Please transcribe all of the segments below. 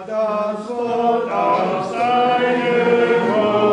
Das Wort aus deinem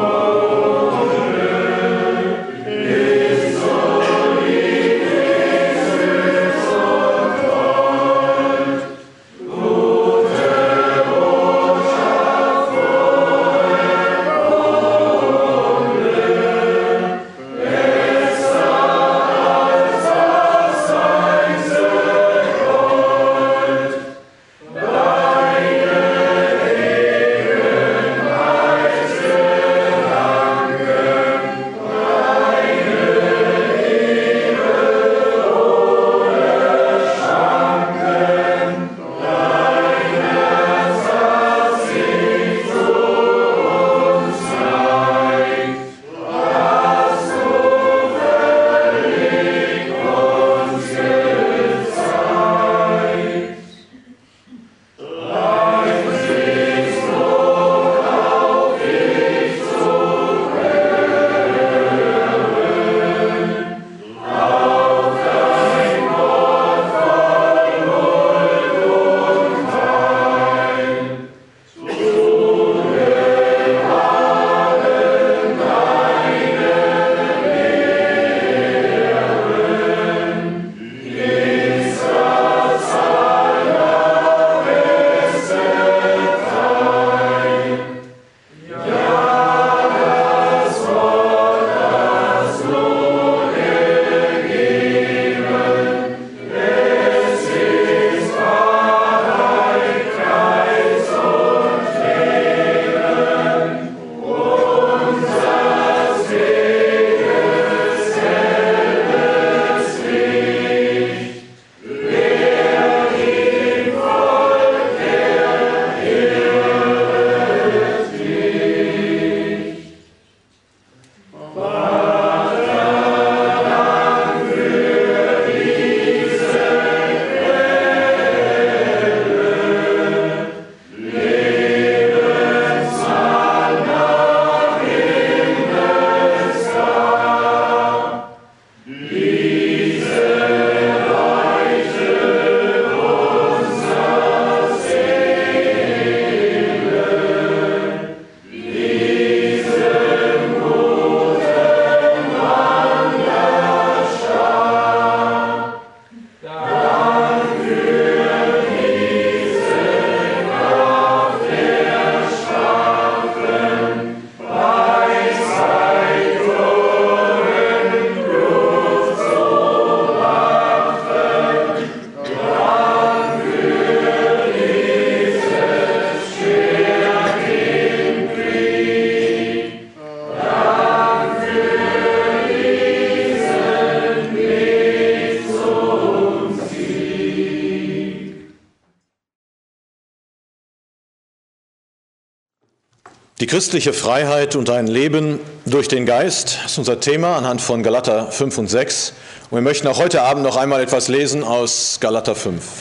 Die christliche Freiheit und ein Leben durch den Geist ist unser Thema anhand von Galater 5 und 6. Und wir möchten auch heute Abend noch einmal etwas lesen aus Galater 5.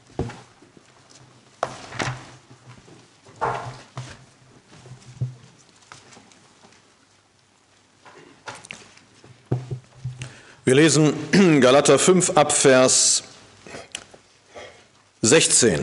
Wir lesen Galater 5 ab Vers 16.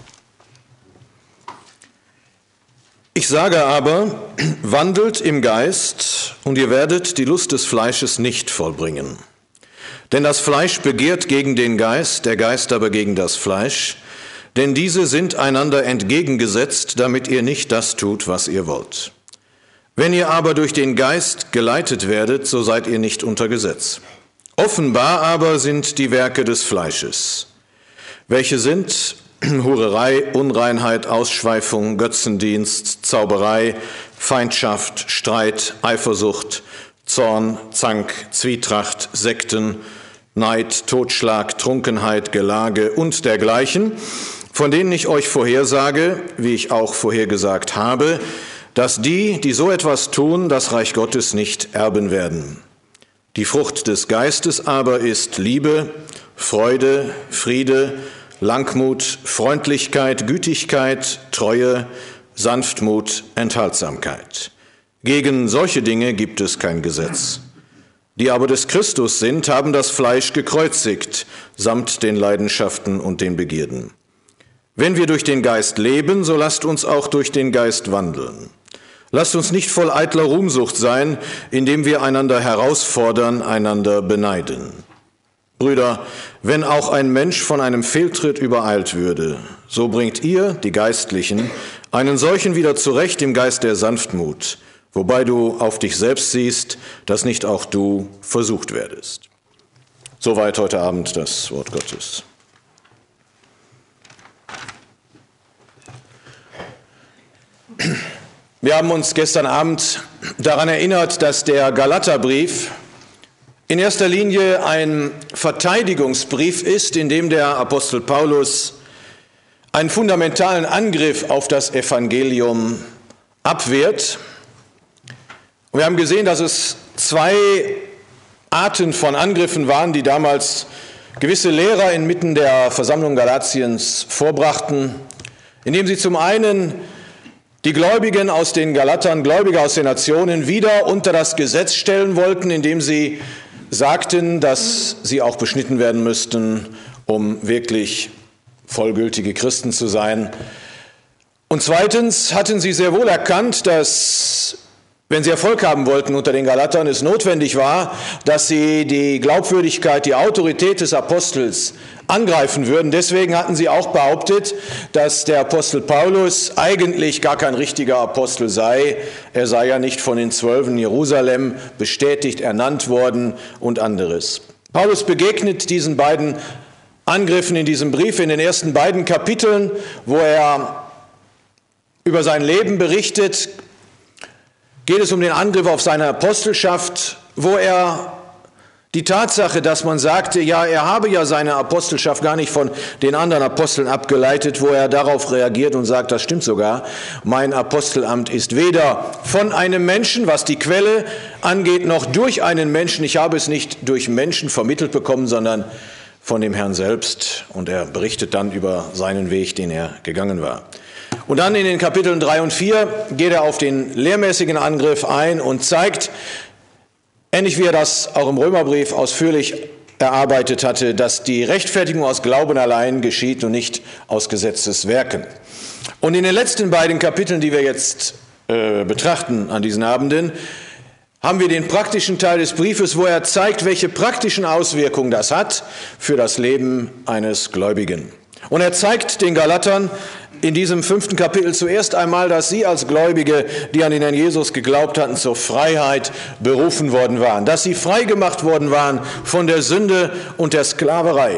Ich sage aber, wandelt im Geist, und ihr werdet die Lust des Fleisches nicht vollbringen. Denn das Fleisch begehrt gegen den Geist, der Geist aber gegen das Fleisch, denn diese sind einander entgegengesetzt, damit ihr nicht das tut, was ihr wollt. Wenn ihr aber durch den Geist geleitet werdet, so seid ihr nicht unter Gesetz. Offenbar aber sind die Werke des Fleisches, welche sind Hurerei, Unreinheit, Ausschweifung, Götzendienst, Zauberei, Feindschaft, Streit, Eifersucht, Zorn, Zank, Zwietracht, Sekten, Neid, Totschlag, Trunkenheit, Gelage und dergleichen, von denen ich euch vorhersage, wie ich auch vorhergesagt habe, dass die, die so etwas tun, das Reich Gottes nicht erben werden. Die Frucht des Geistes aber ist Liebe, Freude, Friede, Langmut, Freundlichkeit, Gütigkeit, Treue, Sanftmut, Enthaltsamkeit. Gegen solche Dinge gibt es kein Gesetz. Die aber des Christus sind, haben das Fleisch gekreuzigt, samt den Leidenschaften und den Begierden. Wenn wir durch den Geist leben, so lasst uns auch durch den Geist wandeln. Lasst uns nicht voll eitler Ruhmsucht sein, indem wir einander herausfordern, einander beneiden. Brüder, wenn auch ein Mensch von einem Fehltritt übereilt würde, so bringt ihr, die Geistlichen, einen solchen wieder zurecht im Geist der Sanftmut, wobei du auf dich selbst siehst, dass nicht auch du versucht werdest. Soweit heute Abend das Wort Gottes. Wir haben uns gestern Abend daran erinnert, dass der Galaterbrief in erster Linie ein Verteidigungsbrief ist, in dem der Apostel Paulus einen fundamentalen Angriff auf das Evangelium abwehrt. Und wir haben gesehen, dass es zwei Arten von Angriffen waren, die damals gewisse Lehrer inmitten der Versammlung Galatiens vorbrachten, indem sie zum einen die Gläubigen aus den Galatern, Gläubige aus den Nationen, wieder unter das Gesetz stellen wollten, indem sie sagten, dass sie auch beschnitten werden müssten, um wirklich vollgültige Christen zu sein. Und zweitens hatten sie sehr wohl erkannt, dass, wenn sie Erfolg haben wollten unter den Galatern, es notwendig war, dass sie die Glaubwürdigkeit, die Autorität des Apostels angreifen würden. Deswegen hatten sie auch behauptet, dass der Apostel Paulus eigentlich gar kein richtiger Apostel sei. Er sei ja nicht von den 12 in Jerusalem bestätigt, ernannt worden und anderes. Paulus begegnet diesen beiden Angriffen in diesem Brief in den ersten beiden Kapiteln, wo er über sein Leben berichtet. Geht es um den Angriff auf seine Apostelschaft, wo er die Tatsache, dass man sagte, ja, er habe ja seine Apostelschaft gar nicht von den anderen Aposteln abgeleitet, wo er darauf reagiert und sagt, das stimmt sogar, mein Apostelamt ist weder von einem Menschen, was die Quelle angeht, noch durch einen Menschen. Ich habe es nicht durch Menschen vermittelt bekommen, sondern von dem Herrn selbst. Und er berichtet dann über seinen Weg, den er gegangen war. Und dann in den Kapiteln 3 und 4 geht er auf den lehrmäßigen Angriff ein und zeigt, ähnlich wie er das auch im Römerbrief ausführlich erarbeitet hatte, dass die Rechtfertigung aus Glauben allein geschieht und nicht aus Gesetzeswerken. Und in den letzten beiden Kapiteln, die wir jetzt betrachten an diesen Abenden, haben wir den praktischen Teil des Briefes, wo er zeigt, welche praktischen Auswirkungen das hat für das Leben eines Gläubigen. Und er zeigt den Galatern in diesem 5. Kapitel zuerst einmal, dass sie als Gläubige, die an den Herrn Jesus geglaubt hatten, zur Freiheit berufen worden waren, dass sie frei gemacht worden waren von der Sünde und der Sklaverei.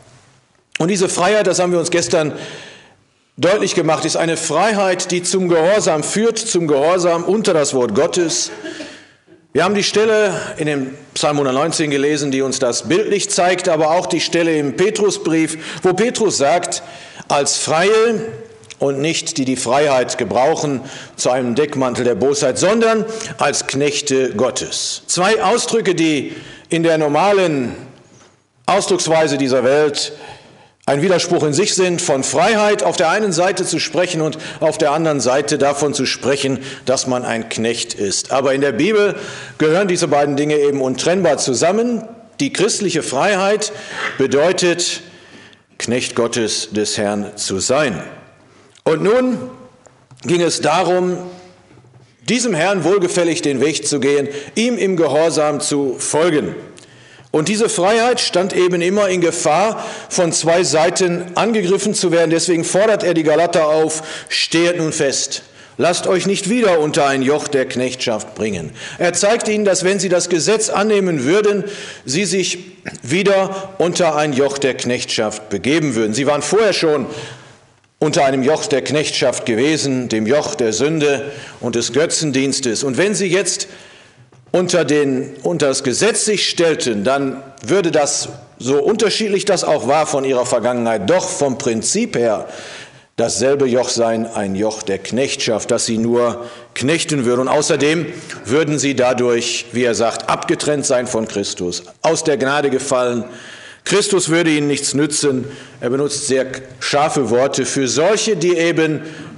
Und diese Freiheit, das haben wir uns gestern deutlich gemacht, ist eine Freiheit, die zum Gehorsam führt, zum Gehorsam unter das Wort Gottes. Wir haben die Stelle in dem Psalm 119 gelesen, die uns das bildlich zeigt, aber auch die Stelle im Petrusbrief, wo Petrus sagt, als Freie und nicht die Freiheit gebrauchen zu einem Deckmantel der Bosheit, sondern als Knechte Gottes. Zwei Ausdrücke, die in der normalen Ausdrucksweise dieser Welt ein Widerspruch in sich sind, von Freiheit auf der einen Seite zu sprechen und auf der anderen Seite davon zu sprechen, dass man ein Knecht ist. Aber in der Bibel gehören diese beiden Dinge eben untrennbar zusammen. Die christliche Freiheit bedeutet, Knecht Gottes des Herrn zu sein. Und nun ging es darum, diesem Herrn wohlgefällig den Weg zu gehen, ihm im Gehorsam zu folgen. Und diese Freiheit stand eben immer in Gefahr, von zwei Seiten angegriffen zu werden. Deswegen fordert er die Galater auf, stehet nun fest. Lasst euch nicht wieder unter ein Joch der Knechtschaft bringen. Er zeigt ihnen, dass wenn sie das Gesetz annehmen würden, sie sich wieder unter ein Joch der Knechtschaft begeben würden. Sie waren vorher schon unter einem Joch der Knechtschaft gewesen, dem Joch der Sünde und des Götzendienstes. Und wenn sie jetzt unter das Gesetz sich stellten, dann würde das, so unterschiedlich das auch war von ihrer Vergangenheit, doch vom Prinzip her dasselbe Joch sein, ein Joch der Knechtschaft, das sie nur knechten würde. Und außerdem würden sie dadurch, wie er sagt, abgetrennt sein von Christus, aus der Gnade gefallen. Christus würde ihnen nichts nützen. Er benutzt sehr scharfe Worte für solche, die eben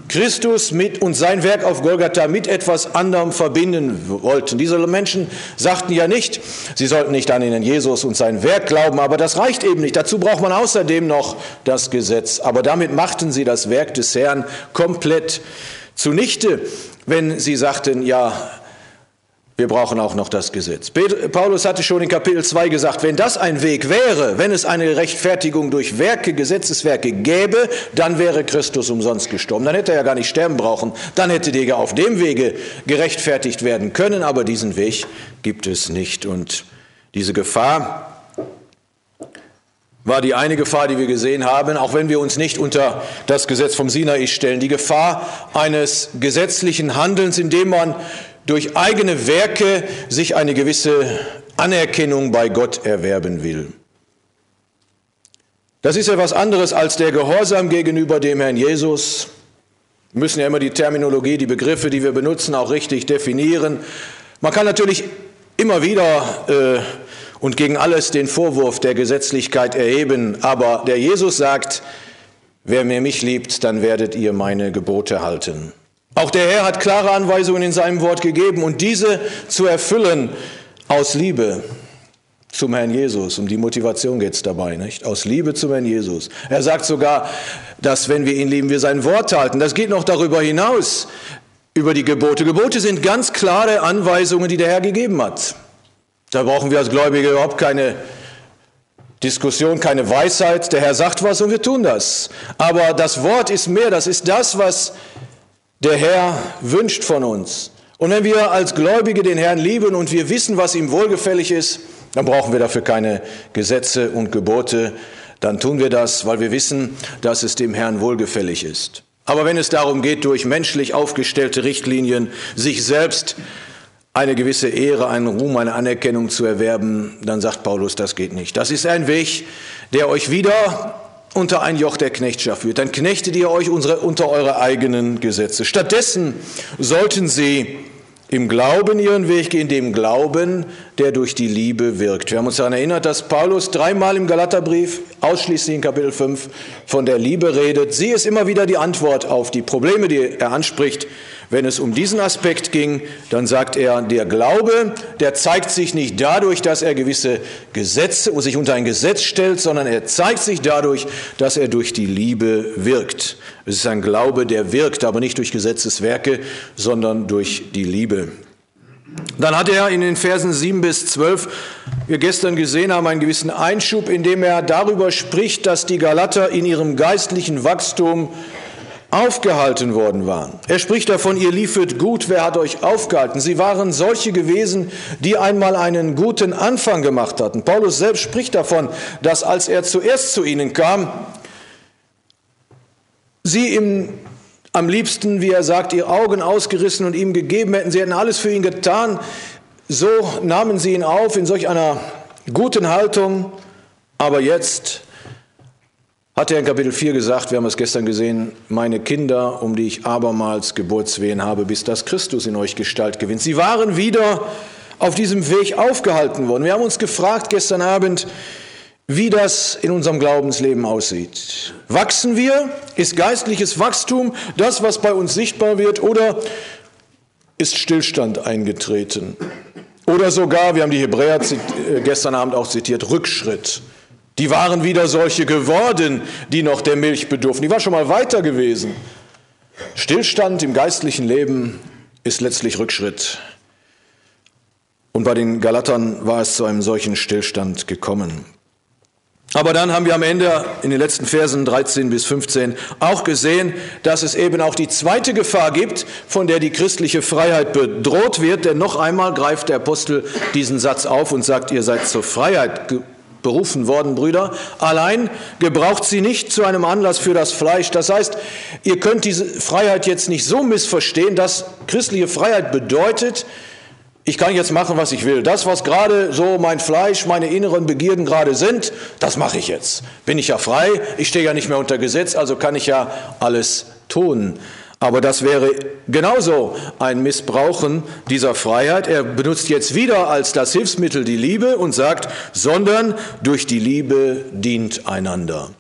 Christus mit und sein Werk auf Golgatha mit etwas anderem verbinden wollten. Diese Menschen sagten ja nicht, sie sollten nicht an den Jesus und sein Werk glauben, aber das reicht eben nicht. Dazu braucht man außerdem noch das Gesetz. Aber damit machten sie das Werk des Herrn komplett zunichte, wenn sie sagten, ja, wir brauchen auch noch das Gesetz. Paulus hatte schon in Kapitel 2 gesagt, wenn das ein Weg wäre, wenn es eine Rechtfertigung durch Werke, Gesetzeswerke gäbe, dann wäre Christus umsonst gestorben. Dann hätte er ja gar nicht sterben brauchen. Dann hätte der ja auf dem Wege gerechtfertigt werden können. Aber diesen Weg gibt es nicht. Und diese Gefahr war die eine Gefahr, die wir gesehen haben, auch wenn wir uns nicht unter das Gesetz vom Sinai stellen. Die Gefahr eines gesetzlichen Handelns, indem man durch eigene Werke sich eine gewisse Anerkennung bei Gott erwerben will. Das ist ja was anderes als der Gehorsam gegenüber dem Herrn Jesus. Wir müssen ja immer die Terminologie, die Begriffe, die wir benutzen, auch richtig definieren. Man kann natürlich immer wieder und gegen alles den Vorwurf der Gesetzlichkeit erheben, aber der Jesus sagt, wer mich liebt, dann werdet ihr meine Gebote halten. Auch der Herr hat klare Anweisungen in seinem Wort gegeben und diese zu erfüllen aus Liebe zum Herrn Jesus. Um die Motivation geht es dabei, nicht? Aus Liebe zum Herrn Jesus. Er sagt sogar, dass wenn wir ihn lieben, wir sein Wort halten. Das geht noch darüber hinaus, über die Gebote. Gebote sind ganz klare Anweisungen, die der Herr gegeben hat. Da brauchen wir als Gläubige überhaupt keine Diskussion, keine Weisheit. Der Herr sagt was und wir tun das. Aber das Wort ist mehr, das ist das, was der Herr wünscht von uns. Und wenn wir als Gläubige den Herrn lieben und wir wissen, was ihm wohlgefällig ist, dann brauchen wir dafür keine Gesetze und Gebote. Dann tun wir das, weil wir wissen, dass es dem Herrn wohlgefällig ist. Aber wenn es darum geht, durch menschlich aufgestellte Richtlinien sich selbst eine gewisse Ehre, einen Ruhm, eine Anerkennung zu erwerben, dann sagt Paulus, das geht nicht. Das ist ein Weg, der euch wieder unter ein Joch der Knechtschaft führt. Dann knechtet ihr euch unter eure eigenen Gesetze. Stattdessen sollten sie im Glauben ihren Weg gehen, dem Glauben, der durch die Liebe wirkt. Wir haben uns daran erinnert, dass Paulus 3-mal im Galaterbrief, ausschließlich in Kapitel 5, von der Liebe redet. Sie ist immer wieder die Antwort auf die Probleme, die er anspricht. Wenn es um diesen Aspekt ging, dann sagt er, der Glaube, der zeigt sich nicht dadurch, dass er gewisse Gesetze und sich unter ein Gesetz stellt, sondern er zeigt sich dadurch, dass er durch die Liebe wirkt. Es ist ein Glaube, der wirkt, aber nicht durch Gesetzeswerke, sondern durch die Liebe. Dann hat er in den Versen 7 bis 12, wir gestern gesehen haben, einen gewissen Einschub, in dem er darüber spricht, dass die Galater in ihrem geistlichen Wachstum aufgehalten worden waren. Er spricht davon, ihr liefet gut, wer hat euch aufgehalten? Sie waren solche gewesen, die einmal einen guten Anfang gemacht hatten. Paulus selbst spricht davon, dass als er zuerst zu ihnen kam, sie ihm am liebsten, wie er sagt, ihre Augen ausgerissen und ihm gegeben hätten. Sie hätten alles für ihn getan. So nahmen sie ihn auf in solch einer guten Haltung. Aber jetzt hat er in Kapitel 4 gesagt, wir haben es gestern gesehen, meine Kinder, um die ich abermals Geburtswehen habe, bis das Christus in euch Gestalt gewinnt. Sie waren wieder auf diesem Weg aufgehalten worden. Wir haben uns gefragt gestern Abend, wie das in unserem Glaubensleben aussieht. Wachsen wir? Ist geistliches Wachstum das, was bei uns sichtbar wird, oder ist Stillstand eingetreten? Oder sogar, wir haben die Hebräer gestern Abend auch zitiert, Rückschritt. Die waren wieder solche geworden, die noch der Milch bedurften. Die waren schon mal weiter gewesen. Stillstand im geistlichen Leben ist letztlich Rückschritt. Und bei den Galatern war es zu einem solchen Stillstand gekommen. Aber dann haben wir am Ende in den letzten Versen 13 bis 15 auch gesehen, dass es eben auch die zweite Gefahr gibt, von der die christliche Freiheit bedroht wird. Denn noch einmal greift der Apostel diesen Satz auf und sagt, ihr seid zur Freiheit berufen worden, Brüder. Allein gebraucht sie nicht zu einem Anlass für das Fleisch. Das heißt, ihr könnt diese Freiheit jetzt nicht so missverstehen, dass christliche Freiheit bedeutet, ich kann jetzt machen, was ich will. Das, was gerade so mein Fleisch, meine inneren Begierden gerade sind, das mache ich jetzt. Bin ich ja frei, ich stehe ja nicht mehr unter Gesetz, also kann ich ja alles tun. Aber das wäre genauso ein Missbrauchen dieser Freiheit. Er benutzt jetzt wieder als das Hilfsmittel die Liebe und sagt, sondern durch die Liebe dient einander.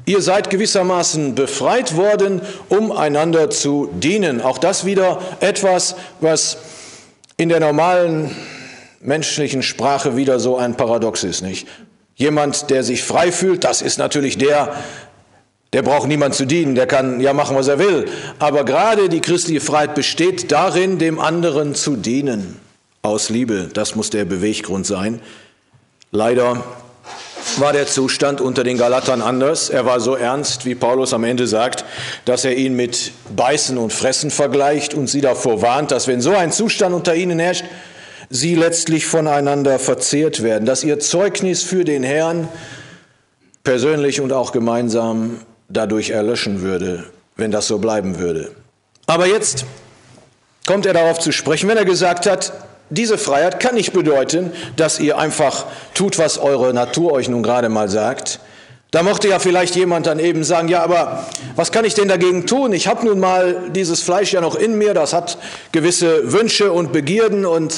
Ihr seid gewissermaßen befreit worden, um einander zu dienen. Auch das wieder etwas, was in der normalen menschlichen Sprache wieder so ein Paradox ist, nicht? Jemand, der sich frei fühlt, das ist natürlich der braucht niemand zu dienen, der kann ja machen, was er will. Aber gerade die christliche Freiheit besteht darin, dem anderen zu dienen. Aus Liebe, das muss der Beweggrund sein. Leider war der Zustand unter den Galatern anders. Er war so ernst, wie Paulus am Ende sagt, dass er ihn mit Beißen und Fressen vergleicht und sie davor warnt, dass wenn so ein Zustand unter ihnen herrscht, sie letztlich voneinander verzehrt werden, dass ihr Zeugnis für den Herrn persönlich und auch gemeinsam dadurch erlöschen würde, wenn das so bleiben würde. Aber jetzt kommt er darauf zu sprechen, wenn er gesagt hat, diese Freiheit kann nicht bedeuten, dass ihr einfach tut, was eure Natur euch nun gerade mal sagt. Da mochte ja vielleicht jemand dann eben sagen, ja, aber was kann ich denn dagegen tun? Ich habe nun mal dieses Fleisch ja noch in mir, das hat gewisse Wünsche und Begierden und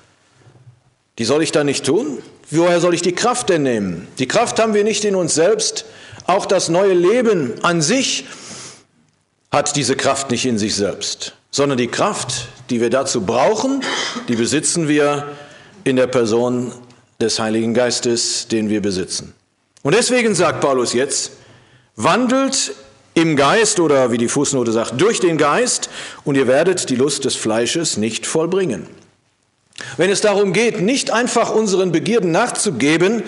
die soll ich dann nicht tun? Woher soll ich die Kraft denn nehmen? Die Kraft haben wir nicht in uns selbst. Auch das neue Leben an sich hat diese Kraft nicht in sich selbst, sondern die Kraft, die wir dazu brauchen, die besitzen wir in der Person des Heiligen Geistes, den wir besitzen. Und deswegen sagt Paulus jetzt, wandelt im Geist oder wie die Fußnote sagt, durch den Geist und ihr werdet die Lust des Fleisches nicht vollbringen. Wenn es darum geht, nicht einfach unseren Begierden nachzugeben,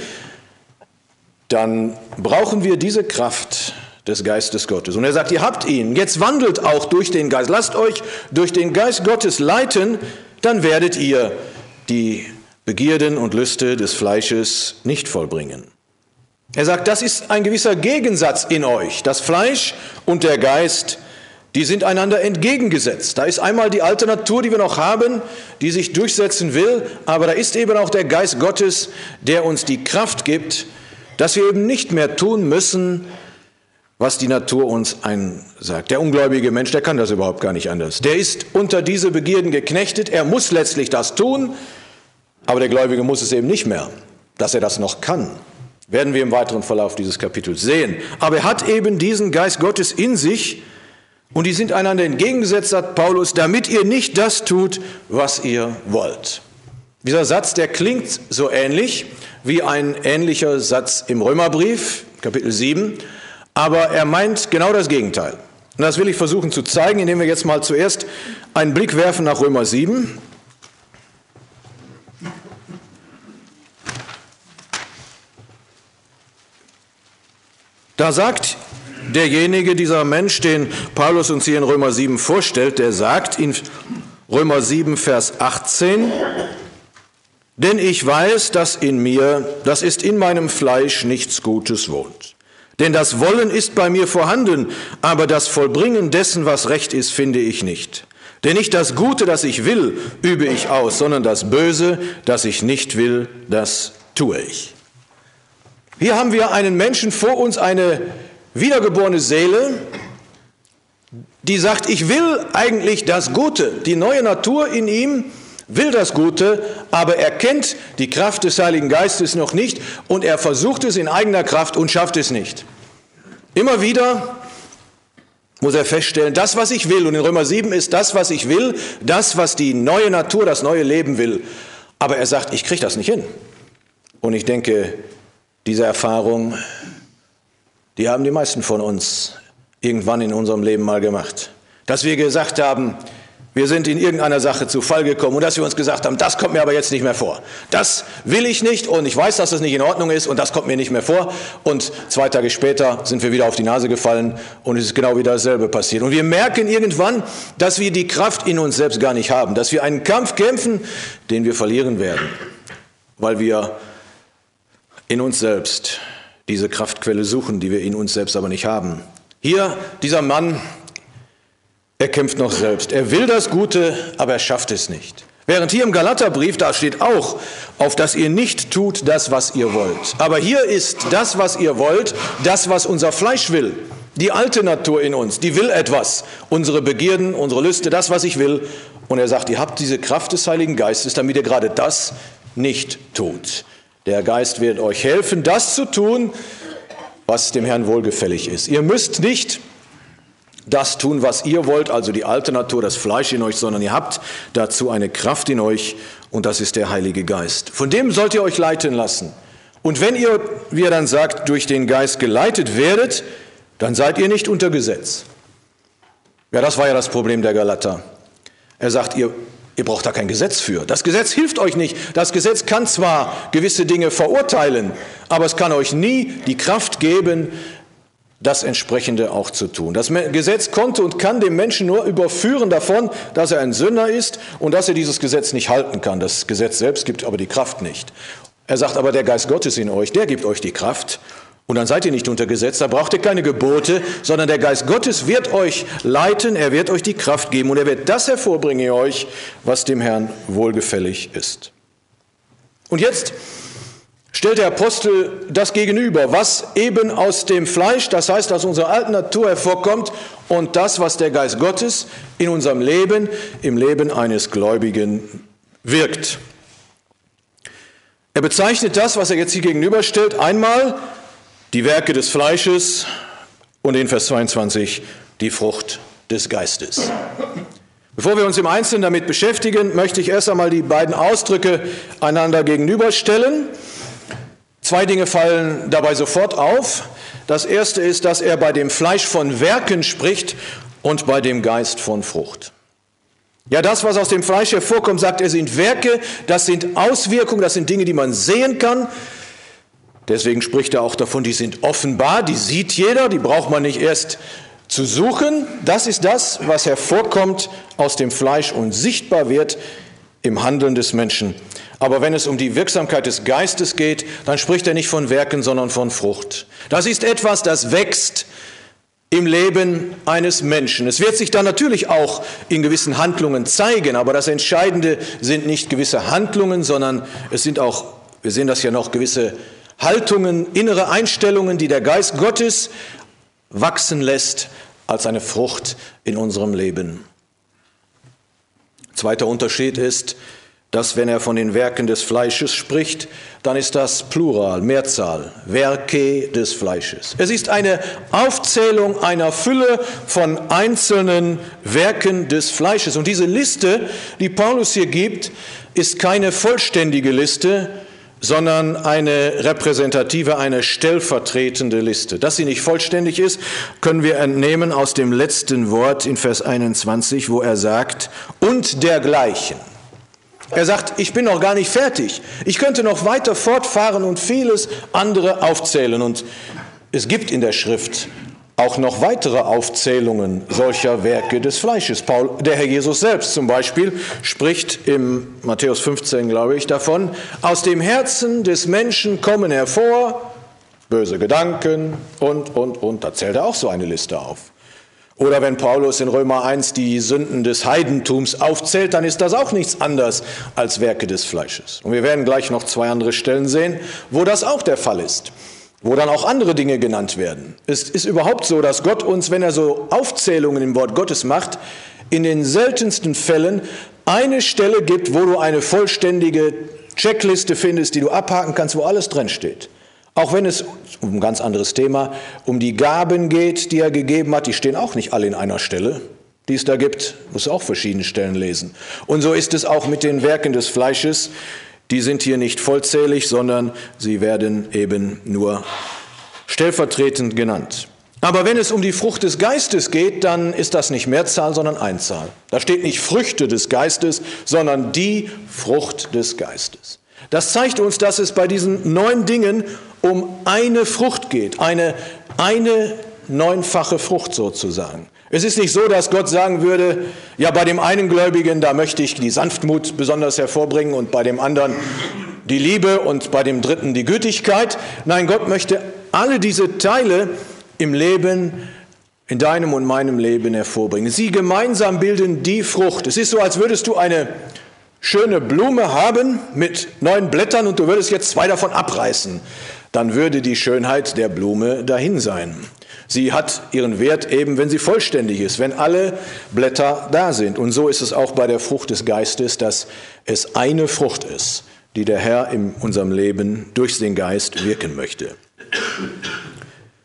dann brauchen wir diese Kraft des Geistes Gottes. Und er sagt, ihr habt ihn, jetzt wandelt auch durch den Geist. Lasst euch durch den Geist Gottes leiten, dann werdet ihr die Begierden und Lüste des Fleisches nicht vollbringen. Er sagt, das ist ein gewisser Gegensatz in euch. Das Fleisch und der Geist, die sind einander entgegengesetzt. Da ist einmal die alte Natur, die wir noch haben, die sich durchsetzen will, aber da ist eben auch der Geist Gottes, der uns die Kraft gibt, dass wir eben nicht mehr tun müssen, was die Natur uns einsagt. Der ungläubige Mensch, der kann das überhaupt gar nicht anders. Der ist unter diese Begierden geknechtet, er muss letztlich das tun, aber der Gläubige muss es eben nicht mehr. Dass er das noch kann, werden wir im weiteren Verlauf dieses Kapitels sehen. Aber er hat eben diesen Geist Gottes in sich und die sind einander entgegengesetzt, sagt Paulus, damit ihr nicht das tut, was ihr wollt. Dieser Satz, der klingt so ähnlich wie ein ähnlicher Satz im Römerbrief, Kapitel 7, aber er meint genau das Gegenteil. Und das will ich versuchen zu zeigen, indem wir jetzt mal zuerst einen Blick werfen nach Römer 7. Da sagt derjenige, dieser Mensch, den Paulus uns hier in Römer 7 vorstellt, der sagt in Römer 7, Vers 18, denn ich weiß, dass in mir, das ist in meinem Fleisch, nichts Gutes wohnt. Denn das Wollen ist bei mir vorhanden, aber das Vollbringen dessen, was recht ist, finde ich nicht. Denn nicht das Gute, das ich will, übe ich aus, sondern das Böse, das ich nicht will, das tue ich. Hier haben wir einen Menschen vor uns, eine wiedergeborene Seele, die sagt, ich will eigentlich das Gute. Die neue Natur in ihm will das Gute, aber er kennt die Kraft des Heiligen Geistes noch nicht und er versucht es in eigener Kraft und schafft es nicht. Immer wieder muss er feststellen, das, was ich will, und in Römer 7 ist das, was ich will, das, was die neue Natur, das neue Leben will. Aber er sagt, ich kriege das nicht hin. Und ich denke, diese Erfahrung, die haben die meisten von uns irgendwann in unserem Leben mal gemacht. Dass wir gesagt haben, wir sind in irgendeiner Sache zu Fall gekommen und dass wir uns gesagt haben, das kommt mir aber jetzt nicht mehr vor. Das will ich nicht und ich weiß, dass das nicht in Ordnung ist und das kommt mir nicht mehr vor. Und 2 Tage später sind wir wieder auf die Nase gefallen und es ist genau wieder dasselbe passiert. Und wir merken irgendwann, dass wir die Kraft in uns selbst gar nicht haben, dass wir einen Kampf kämpfen, den wir verlieren werden, weil wir in uns selbst diese Kraftquelle suchen, die wir in uns selbst aber nicht haben. Hier, dieser Mann, er kämpft noch selbst. Er will das Gute, aber er schafft es nicht. Während hier im Galaterbrief, da steht auch, auf dass ihr nicht tut das, was ihr wollt. Aber hier ist das, was ihr wollt, das, was unser Fleisch will. Die alte Natur in uns, die will etwas. Unsere Begierden, unsere Lüste, das, was ich will. Und er sagt, ihr habt diese Kraft des Heiligen Geistes, damit ihr gerade das nicht tut. Der Geist wird euch helfen, das zu tun, was dem Herrn wohlgefällig ist. Ihr müsst nicht das tun, was ihr wollt, also die alte Natur, das Fleisch in euch, sondern ihr habt dazu eine Kraft in euch und das ist der Heilige Geist. Von dem sollt ihr euch leiten lassen. Und wenn ihr, wie er dann sagt, durch den Geist geleitet werdet, dann seid ihr nicht unter Gesetz. Ja, das war ja das Problem der Galater. Er sagt, ihr braucht da kein Gesetz für. Das Gesetz hilft euch nicht. Das Gesetz kann zwar gewisse Dinge verurteilen, aber es kann euch nie die Kraft geben, das Entsprechende auch zu tun. Das Gesetz konnte und kann dem Menschen nur überführen davon, dass er ein Sünder ist und dass er dieses Gesetz nicht halten kann. Das Gesetz selbst gibt aber die Kraft nicht. Er sagt aber, der Geist Gottes in euch, der gibt euch die Kraft. Und dann seid ihr nicht unter Gesetz, da braucht ihr keine Gebote, sondern der Geist Gottes wird euch leiten, er wird euch die Kraft geben und er wird das hervorbringen in euch, was dem Herrn wohlgefällig ist. Und jetzt stellt der Apostel das gegenüber, was eben aus dem Fleisch, das heißt aus unserer alten Natur hervorkommt und das, was der Geist Gottes in unserem Leben, im Leben eines Gläubigen wirkt. Er bezeichnet das, was er jetzt hier gegenüberstellt, einmal die Werke des Fleisches und in Vers 22 die Frucht des Geistes. Bevor wir uns im Einzelnen damit beschäftigen, möchte ich erst einmal die beiden Ausdrücke einander gegenüberstellen. Zwei Dinge fallen dabei sofort auf. Das erste ist, dass er bei dem Fleisch von Werken spricht und bei dem Geist von Frucht. Ja, das, was aus dem Fleisch hervorkommt, sagt er, sind Werke, das sind Auswirkungen, das sind Dinge, die man sehen kann. Deswegen spricht er auch davon, die sind offenbar, die sieht jeder, die braucht man nicht erst zu suchen. Das ist das, was hervorkommt aus dem Fleisch und sichtbar wird im Handeln des Menschen. Aber wenn es um die Wirksamkeit des Geistes geht, dann spricht er nicht von Werken, sondern von Frucht. Das ist etwas, das wächst im Leben eines Menschen. Es wird sich dann natürlich auch in gewissen Handlungen zeigen, aber das Entscheidende sind nicht gewisse Handlungen, sondern es sind auch, wir sehen das ja noch, gewisse Haltungen, innere Einstellungen, die der Geist Gottes wachsen lässt als eine Frucht in unserem Leben. Zweiter Unterschied ist, dass wenn er von den Werken des Fleisches spricht, dann ist das Plural, Mehrzahl, Werke des Fleisches. Es ist eine Aufzählung einer Fülle von einzelnen Werken des Fleisches. Und diese Liste, die Paulus hier gibt, ist keine vollständige Liste, sondern eine repräsentative, eine stellvertretende Liste. Dass sie nicht vollständig ist, können wir entnehmen aus dem letzten Wort in Vers 21, wo er sagt, und dergleichen. Er sagt, ich bin noch gar nicht fertig. Ich könnte noch weiter fortfahren und vieles andere aufzählen. Und es gibt in der Schrift auch noch weitere Aufzählungen solcher Werke des Fleisches. Der Herr Jesus selbst zum Beispiel spricht im Matthäus 15, glaube ich, davon, aus dem Herzen des Menschen kommen hervor böse Gedanken und. Da zählt er auch so eine Liste auf. Oder wenn Paulus in Römer 1 die Sünden des Heidentums aufzählt, dann ist das auch nichts anderes als Werke des Fleisches. Und wir werden gleich noch zwei andere Stellen sehen, wo das auch der Fall ist, wo dann auch andere Dinge genannt werden. Es ist überhaupt so, dass Gott uns, wenn er so Aufzählungen im Wort Gottes macht, in den seltensten Fällen eine Stelle gibt, wo du eine vollständige Checkliste findest, die du abhaken kannst, wo alles drin steht. Auch wenn es um ein ganz anderes Thema, um die Gaben geht, die er gegeben hat, die stehen auch nicht alle in einer Stelle, die es da gibt, musst du auch verschiedene Stellen lesen. Und so ist es auch mit den Werken des Fleisches, die sind hier nicht vollzählig, sondern sie werden eben nur stellvertretend genannt. Aber wenn es um die Frucht des Geistes geht, dann ist das nicht Mehrzahl, sondern Einzahl. Da steht nicht Früchte des Geistes, sondern die Frucht des Geistes. Das zeigt uns, dass es bei diesen 9 Dingen um eine Frucht geht, eine 9-fache Frucht sozusagen. Es ist nicht so, dass Gott sagen würde, ja, bei dem einen Gläubigen, da möchte ich die Sanftmut besonders hervorbringen und bei dem anderen die Liebe und bei dem dritten die Gütigkeit. Nein, Gott möchte alle diese Teile im Leben, in deinem und meinem Leben hervorbringen. Sie gemeinsam bilden die Frucht. Es ist so, als würdest du eine schöne Blume haben mit 9 Blättern und du würdest jetzt 2 davon abreißen. Dann würde die Schönheit der Blume dahin sein. Sie hat ihren Wert eben, wenn sie vollständig ist, wenn alle Blätter da sind. Und so ist es auch bei der Frucht des Geistes, dass es eine Frucht ist, die der Herr in unserem Leben durch den Geist wirken möchte.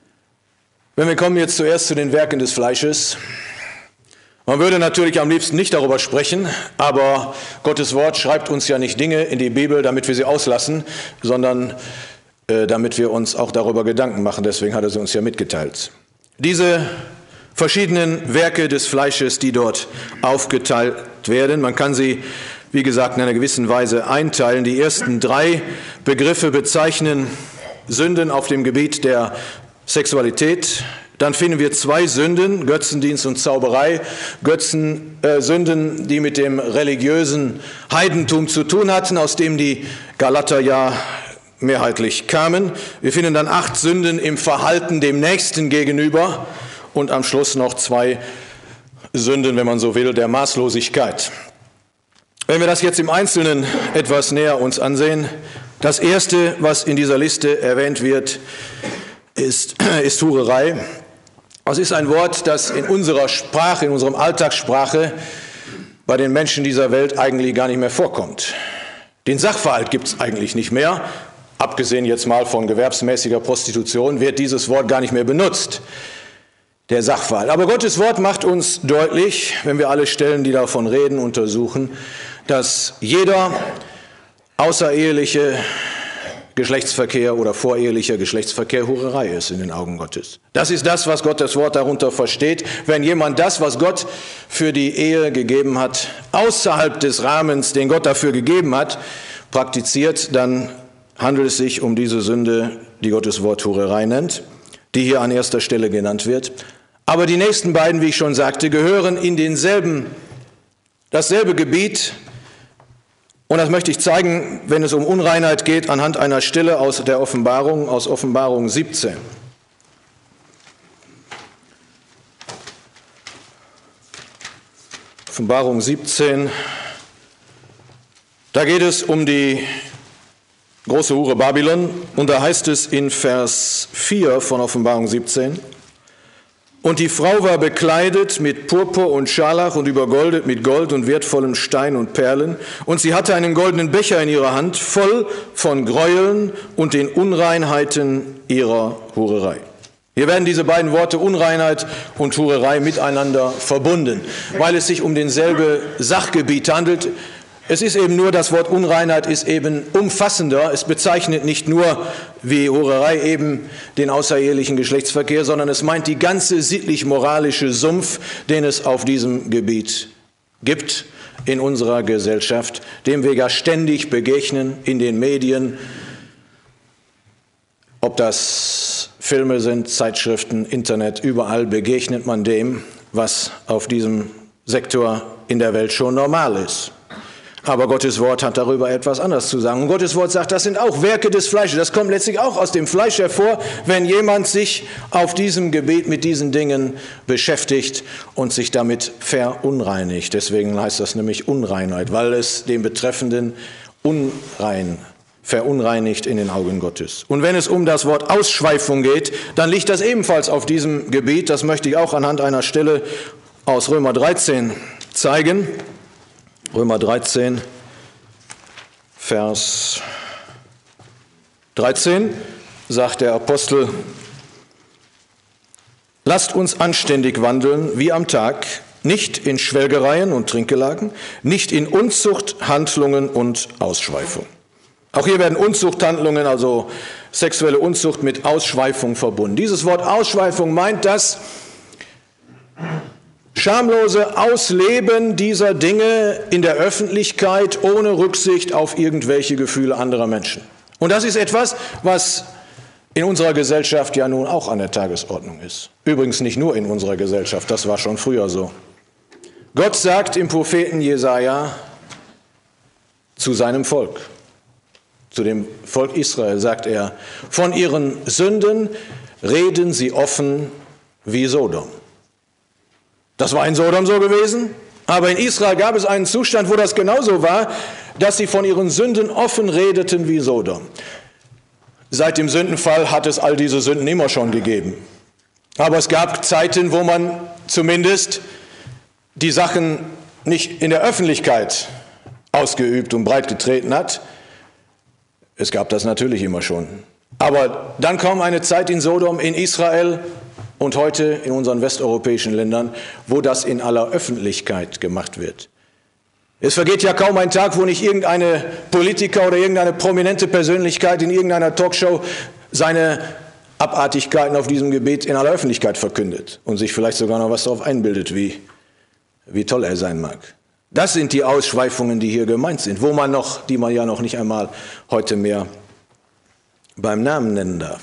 Wir kommen jetzt zuerst zu den Werken des Fleisches. Man würde natürlich am liebsten nicht darüber sprechen, aber Gottes Wort schreibt uns ja nicht Dinge in die Bibel, damit wir sie auslassen, sondern damit wir uns auch darüber Gedanken machen. Deswegen hat er sie uns ja mitgeteilt. Diese verschiedenen Werke des Fleisches, die dort aufgeteilt werden, man kann sie, wie gesagt, in einer gewissen Weise einteilen. Die ersten 3 Begriffe bezeichnen Sünden auf dem Gebiet der Sexualität. Dann finden wir 2 Sünden, Götzendienst und Zauberei, Sünden, die mit dem religiösen Heidentum zu tun hatten, aus dem die Galater ja mehrheitlich kamen. Wir finden dann 8 Sünden im Verhalten dem Nächsten gegenüber und am Schluss noch 2 Sünden, wenn man so will, der Maßlosigkeit. Wenn wir das jetzt im Einzelnen etwas näher uns ansehen, das Erste, was in dieser Liste erwähnt wird, ist Hurerei. Das ist ein Wort, das in unserer Sprache, in unserem Alltagssprache bei den Menschen dieser Welt eigentlich gar nicht mehr vorkommt. Den Sachverhalt gibt es eigentlich nicht mehr. Abgesehen jetzt mal von gewerbsmäßiger Prostitution wird dieses Wort gar nicht mehr benutzt, der Sachverhalt. Aber Gottes Wort macht uns deutlich, wenn wir alle Stellen, die davon reden, untersuchen, dass jeder außereheliche Geschlechtsverkehr oder vorehelicher Geschlechtsverkehr Hurerei ist in den Augen Gottes. Das ist das, was Gottes Wort darunter versteht. Wenn jemand das, was Gott für die Ehe gegeben hat, außerhalb des Rahmens, den Gott dafür gegeben hat, praktiziert, dann handelt es sich um diese Sünde, die Gottes Wort Hurerei nennt, die hier an erster Stelle genannt wird. Aber die nächsten beiden, wie ich schon sagte, gehören in dasselbe Gebiet. Und das möchte ich zeigen, wenn es um Unreinheit geht, anhand einer Stelle aus der Offenbarung, aus Offenbarung 17. Offenbarung 17, da geht es um die große Hure Babylon und da heißt es in Vers 4 von Offenbarung 17, und die Frau war bekleidet mit Purpur und Scharlach und übergoldet mit Gold und wertvollem Stein und Perlen. Und sie hatte einen goldenen Becher in ihrer Hand, voll von Gräueln und den Unreinheiten ihrer Hurerei. Hier werden diese beiden Worte Unreinheit und Hurerei miteinander verbunden, weil es sich um denselbe Sachgebiet handelt. Es ist eben nur, das Wort Unreinheit ist eben umfassender. Es bezeichnet nicht nur, wie Hurerei eben, den außerehelichen Geschlechtsverkehr, sondern es meint die ganze sittlich-moralische Sumpf, den es auf diesem Gebiet gibt in unserer Gesellschaft, dem wir ja ständig begegnen in den Medien, ob das Filme sind, Zeitschriften, Internet, überall begegnet man dem, was auf diesem Sektor in der Welt schon normal ist. Aber Gottes Wort hat darüber etwas anderes zu sagen. Und Gottes Wort sagt, das sind auch Werke des Fleisches. Das kommt letztlich auch aus dem Fleisch hervor, wenn jemand sich auf diesem Gebiet mit diesen Dingen beschäftigt und sich damit verunreinigt. Deswegen heißt das nämlich Unreinheit, weil es den Betreffenden verunreinigt in den Augen Gottes. Und wenn es um das Wort Ausschweifung geht, dann liegt das ebenfalls auf diesem Gebiet. Das möchte ich auch anhand einer Stelle aus Römer 13 zeigen. Römer 13, Vers 13 sagt der Apostel, lasst uns anständig wandeln wie am Tag, nicht in Schwelgereien und Trinkgelagen, nicht in Unzuchthandlungen und Ausschweifung. Auch hier werden Unzuchthandlungen, also sexuelle Unzucht, mit Ausschweifung verbunden. Dieses Wort Ausschweifung meint das schamlose Ausleben dieser Dinge in der Öffentlichkeit ohne Rücksicht auf irgendwelche Gefühle anderer Menschen. Und das ist etwas, was in unserer Gesellschaft ja nun auch an der Tagesordnung ist. Übrigens nicht nur in unserer Gesellschaft, das war schon früher so. Gott sagt im Propheten Jesaja zu seinem Volk, zu dem Volk Israel sagt er, von ihren Sünden reden sie offen wie Sodom. Das war in Sodom so gewesen, aber in Israel gab es einen Zustand, wo das genauso war, dass sie von ihren Sünden offen redeten wie Sodom. Seit dem Sündenfall hat es all diese Sünden immer schon gegeben. Aber es gab Zeiten, wo man zumindest die Sachen nicht in der Öffentlichkeit ausgeübt und breitgetreten hat. Es gab das natürlich immer schon. Aber dann kam eine Zeit in Sodom, in Israel, und heute in unseren westeuropäischen Ländern, wo das in aller Öffentlichkeit gemacht wird. Es vergeht ja kaum ein Tag, wo nicht irgendeine Politiker oder irgendeine prominente Persönlichkeit in irgendeiner Talkshow seine Abartigkeiten auf diesem Gebiet in aller Öffentlichkeit verkündet und sich vielleicht sogar noch was darauf einbildet, wie toll er sein mag. Das sind die Ausschweifungen, die hier gemeint sind, die man ja noch nicht einmal heute mehr beim Namen nennen darf.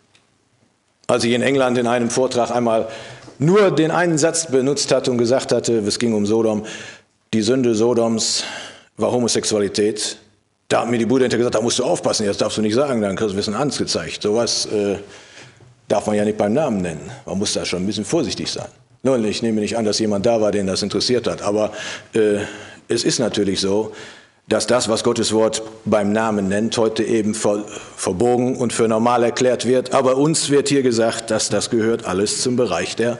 Als ich in England in einem Vortrag einmal nur den einen Satz benutzt hatte und gesagt hatte, es ging um Sodom, die Sünde Sodoms war Homosexualität, da hat mir die Bude hinterher gesagt, da musst du aufpassen, das darfst du nicht sagen, dann kriegst du ein Hans gezeigt. Sowas darf man ja nicht beim Namen nennen. Man muss da schon ein bisschen vorsichtig sein. Nun, ich nehme nicht an, dass jemand da war, den das interessiert hat, aber es ist natürlich so, dass das, was Gottes Wort beim Namen nennt, heute eben verbogen und für normal erklärt wird. Aber uns wird hier gesagt, dass das gehört alles zum Bereich der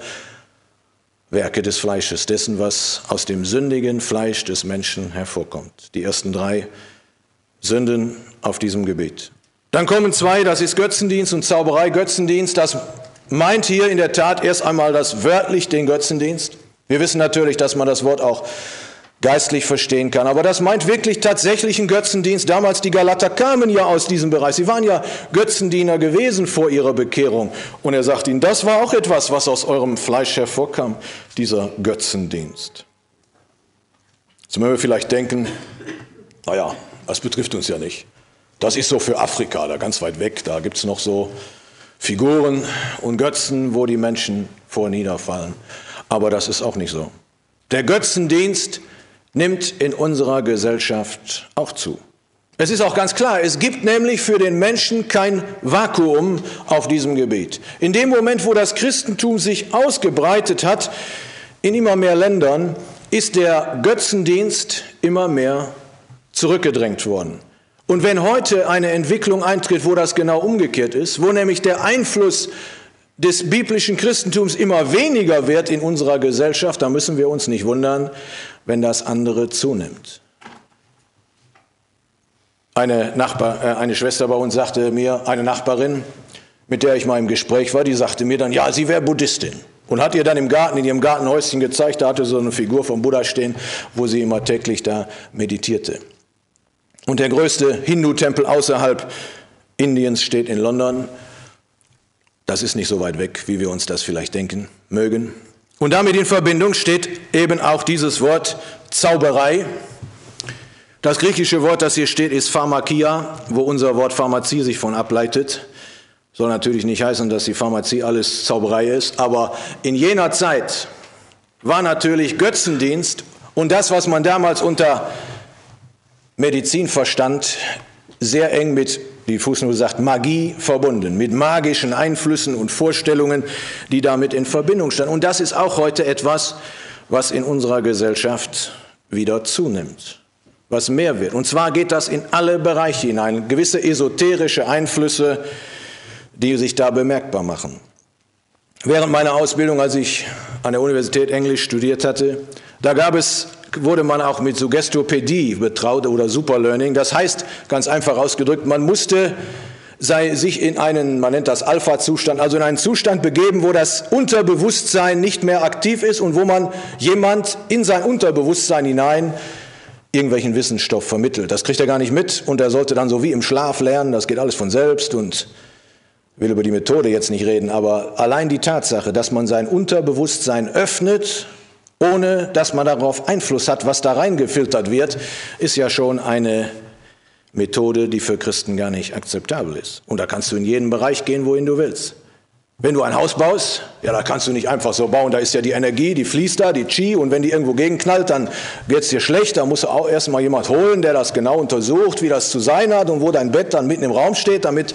Werke des Fleisches, dessen, was aus dem sündigen Fleisch des Menschen hervorkommt. Die ersten 3 Sünden auf diesem Gebiet. Dann kommen 2, das ist Götzendienst und Zauberei. Götzendienst, das meint hier in der Tat erst einmal das wörtlich den Götzendienst. Wir wissen natürlich, dass man das Wort auch geistlich verstehen kann. Aber das meint wirklich tatsächlichen Götzendienst. Damals die Galater kamen ja aus diesem Bereich. Sie waren ja Götzendiener gewesen vor ihrer Bekehrung. Und er sagt ihnen, das war auch etwas, was aus eurem Fleisch hervorkam, dieser Götzendienst. Jetzt mögen wir vielleicht denken, naja, das betrifft uns ja nicht. Das ist so für Afrika, da ganz weit weg. Da gibt es noch so Figuren und Götzen, wo die Menschen vor niederfallen. Aber das ist auch nicht so. Der Götzendienst nimmt in unserer Gesellschaft auch zu. Es ist auch ganz klar, es gibt nämlich für den Menschen kein Vakuum auf diesem Gebiet. In dem Moment, wo das Christentum sich ausgebreitet hat in immer mehr Ländern, ist der Götzendienst immer mehr zurückgedrängt worden. Und wenn heute eine Entwicklung eintritt, wo das genau umgekehrt ist, wo nämlich der Einfluss des biblischen Christentums immer weniger wird in unserer Gesellschaft, dann müssen wir uns nicht wundern, wenn das andere zunimmt. Eine Schwester bei uns sagte mir, eine Nachbarin, mit der ich mal im Gespräch war, die sagte mir dann, ja, sie wäre Buddhistin. Und hat ihr dann in ihrem Gartenhäuschen gezeigt, da hatte so eine Figur vom Buddha stehen, wo sie immer täglich da meditierte. Und der größte Hindu-Tempel außerhalb Indiens steht in London. Das ist nicht so weit weg, wie wir uns das vielleicht denken mögen. Und damit in Verbindung steht eben auch dieses Wort Zauberei. Das griechische Wort, das hier steht, ist Pharmakia, wo unser Wort Pharmazie sich von ableitet. Soll natürlich nicht heißen, dass die Pharmazie alles Zauberei ist, aber in jener Zeit war natürlich Götzendienst und das, was man damals unter Medizin verstand, sehr eng mit, die Fußnote sagt, Magie verbunden, mit magischen Einflüssen und Vorstellungen, die damit in Verbindung standen. Und das ist auch heute etwas, was in unserer Gesellschaft wieder zunimmt, was mehr wird. Und zwar geht das in alle Bereiche hinein, gewisse esoterische Einflüsse, die sich da bemerkbar machen. Während meiner Ausbildung, als ich an der Universität Englisch studiert hatte, wurde man auch mit Suggestopädie betraut oder Superlearning. Das heißt, ganz einfach ausgedrückt, man musste sich in einen, man nennt das Alpha-Zustand, also in einen Zustand begeben, wo das Unterbewusstsein nicht mehr aktiv ist und wo man jemand in sein Unterbewusstsein hinein irgendwelchen Wissensstoff vermittelt. Das kriegt er gar nicht mit und er sollte dann so wie im Schlaf lernen, das geht alles von selbst und ich will über die Methode jetzt nicht reden, aber allein die Tatsache, dass man sein Unterbewusstsein öffnet, ohne dass man darauf Einfluss hat, was da reingefiltert wird, ist ja schon eine Methode, die für Christen gar nicht akzeptabel ist. Und da kannst du in jeden Bereich gehen, wohin du willst. Wenn du ein Haus baust, ja, da kannst du nicht einfach so bauen, da ist ja die Energie, die fließt da, die Chi, und wenn die irgendwo gegenknallt, dann wird es dir schlecht, da musst du auch erstmal jemand holen, der das genau untersucht, wie das zu sein hat und wo dein Bett dann mitten im Raum steht, damit...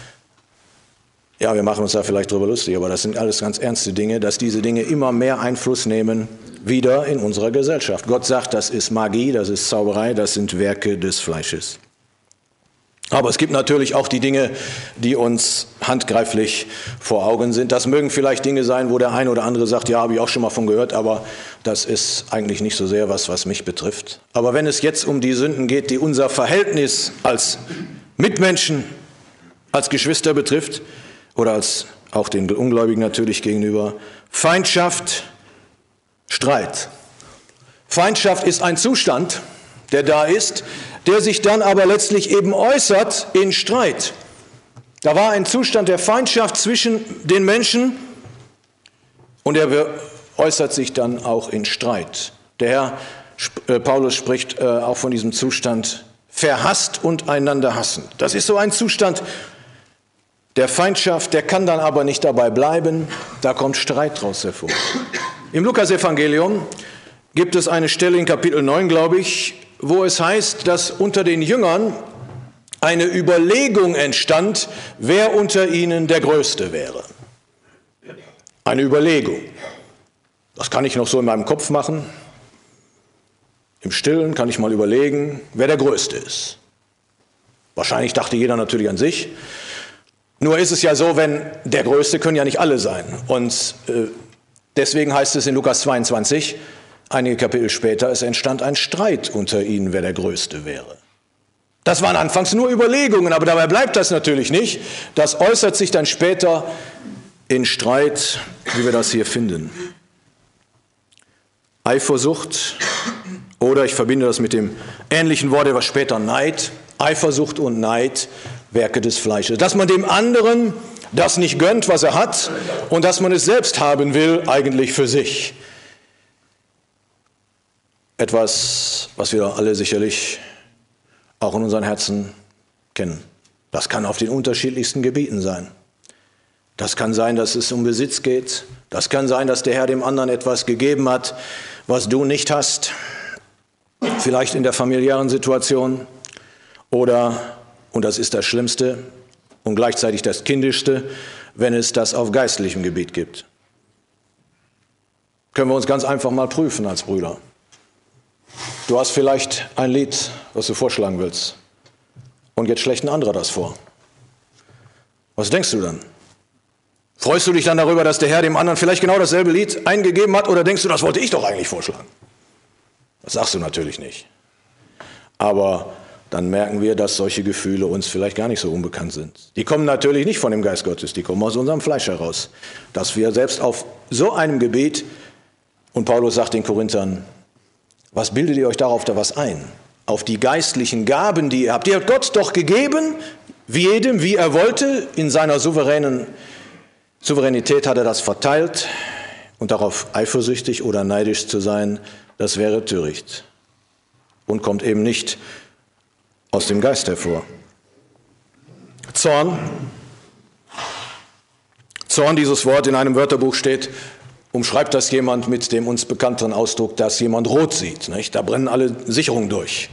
Ja, wir machen uns da vielleicht drüber lustig, aber das sind alles ganz ernste Dinge, dass diese Dinge immer mehr Einfluss nehmen, wieder in unserer Gesellschaft. Gott sagt, das ist Magie, das ist Zauberei, das sind Werke des Fleisches. Aber es gibt natürlich auch die Dinge, die uns handgreiflich vor Augen sind. Das mögen vielleicht Dinge sein, wo der eine oder andere sagt, ja, habe ich auch schon mal von gehört, aber das ist eigentlich nicht so sehr was mich betrifft. Aber wenn es jetzt um die Sünden geht, die unser Verhältnis als Mitmenschen, als Geschwister betrifft oder als auch den Ungläubigen natürlich gegenüber. Feindschaft, Streit. Feindschaft ist ein Zustand, der da ist, der sich dann aber letztlich eben äußert in Streit. Da war ein Zustand der Feindschaft zwischen den Menschen und er äußert sich dann auch in Streit. Der Herr Paulus spricht auch von diesem Zustand verhasst und einander hassen. Das ist so ein Zustand der Feindschaft, der kann dann aber nicht dabei bleiben, da kommt Streit draus hervor. Im Lukasevangelium gibt es eine Stelle in Kapitel 9, glaube ich, wo es heißt, dass unter den Jüngern eine Überlegung entstand, wer unter ihnen der Größte wäre. Eine Überlegung. Das kann ich noch so in meinem Kopf machen. Im Stillen kann ich mal überlegen, wer der Größte ist. Wahrscheinlich dachte jeder natürlich an sich. Nur ist es ja so, wenn der Größte können ja nicht alle sein. Und deswegen heißt es in Lukas 22, einige Kapitel später, es entstand ein Streit unter ihnen, wer der Größte wäre. Das waren anfangs nur Überlegungen, aber dabei bleibt das natürlich nicht. Das äußert sich dann später in Streit, wie wir das hier finden. Eifersucht, oder ich verbinde das mit dem ähnlichen Wort etwas später, Neid. Eifersucht und Neid, Werke des Fleisches. Dass man dem anderen das nicht gönnt, was er hat, und dass man es selbst haben will, eigentlich für sich. Etwas, was wir alle sicherlich auch in unseren Herzen kennen. Das kann auf den unterschiedlichsten Gebieten sein. Das kann sein, dass es um Besitz geht. Das kann sein, dass der Herr dem anderen etwas gegeben hat, was du nicht hast. Vielleicht in der familiären Situation. Oder, und das ist das Schlimmste und gleichzeitig das Kindischste, wenn es das auf geistlichem Gebiet gibt. Können wir uns ganz einfach mal prüfen als Brüder. Du hast vielleicht ein Lied, was du vorschlagen willst. Und jetzt schlägt ein anderer das vor. Was denkst du dann? Freust du dich dann darüber, dass der Herr dem anderen vielleicht genau dasselbe Lied eingegeben hat? Oder denkst du, das wollte ich doch eigentlich vorschlagen? Das sagst du natürlich nicht. Aber dann merken wir, dass solche Gefühle uns vielleicht gar nicht so unbekannt sind. Die kommen natürlich nicht von dem Geist Gottes, die kommen aus unserem Fleisch heraus. Dass wir selbst auf so einem Gebiet, und Paulus sagt den Korinthern, was bildet ihr euch darauf da was ein? Auf die geistlichen Gaben, die ihr habt. Die hat Gott doch gegeben, jedem, wie er wollte. In seiner Souveränität hat er das verteilt. Und darauf eifersüchtig oder neidisch zu sein, das wäre töricht. Und kommt eben nicht aus dem Geist hervor. Zorn. Zorn, dieses Wort in einem Wörterbuch steht, umschreibt das jemand mit dem uns bekannteren Ausdruck, dass jemand rot sieht. Nicht? Da brennen alle Sicherungen durch.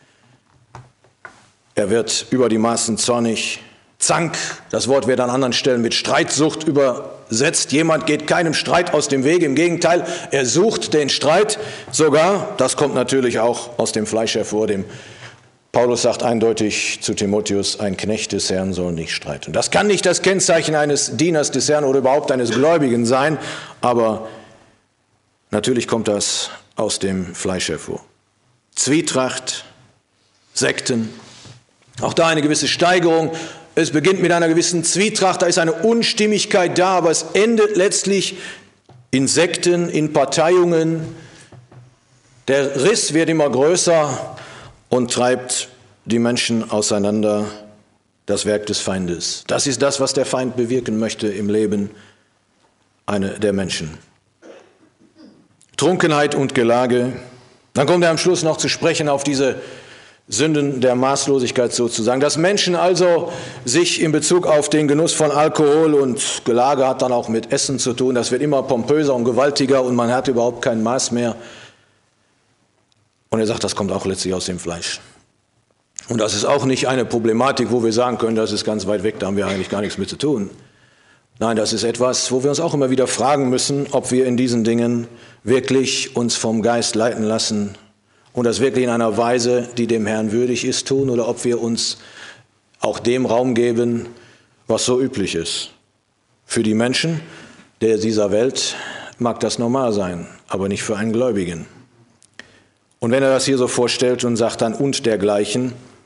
Er wird über die Maßen zornig. Zank, das Wort wird an anderen Stellen mit Streitsucht übersetzt. Jemand geht keinem Streit aus dem Wege, im Gegenteil, er sucht den Streit. Sogar, das kommt natürlich auch aus dem Fleisch hervor, Paulus sagt eindeutig zu Timotheus, ein Knecht des Herrn soll nicht streiten. Das kann nicht das Kennzeichen eines Dieners des Herrn oder überhaupt eines Gläubigen sein, aber natürlich kommt das aus dem Fleisch hervor. Zwietracht, Sekten, auch da eine gewisse Steigerung. Es beginnt mit einer gewissen Zwietracht, da ist eine Unstimmigkeit da, aber es endet letztlich in Sekten, in Parteiungen. Der Riss wird immer größer und treibt die Menschen auseinander, das Werk des Feindes. Das ist das, was der Feind bewirken möchte im Leben der Menschen. Trunkenheit und Gelage. Dann kommt er am Schluss noch zu sprechen auf diese Sünden der Maßlosigkeit sozusagen. Dass Menschen also sich in Bezug auf den Genuss von Alkohol und Gelage hat dann auch mit Essen zu tun. Das wird immer pompöser und gewaltiger und man hat überhaupt kein Maß mehr. Und er sagt, das kommt auch letztlich aus dem Fleisch. Und das ist auch nicht eine Problematik, wo wir sagen können, das ist ganz weit weg, da haben wir eigentlich gar nichts mit zu tun. Nein, das ist etwas, wo wir uns auch immer wieder fragen müssen, ob wir in diesen Dingen wirklich uns vom Geist leiten lassen und das wirklich in einer Weise, die dem Herrn würdig ist, tun, oder ob wir uns auch dem Raum geben, was so üblich ist. Für die Menschen dieser Welt mag das normal sein, aber nicht für einen Gläubigen. Und wenn er das hier so vorstellt und sagt dann und dergleichen,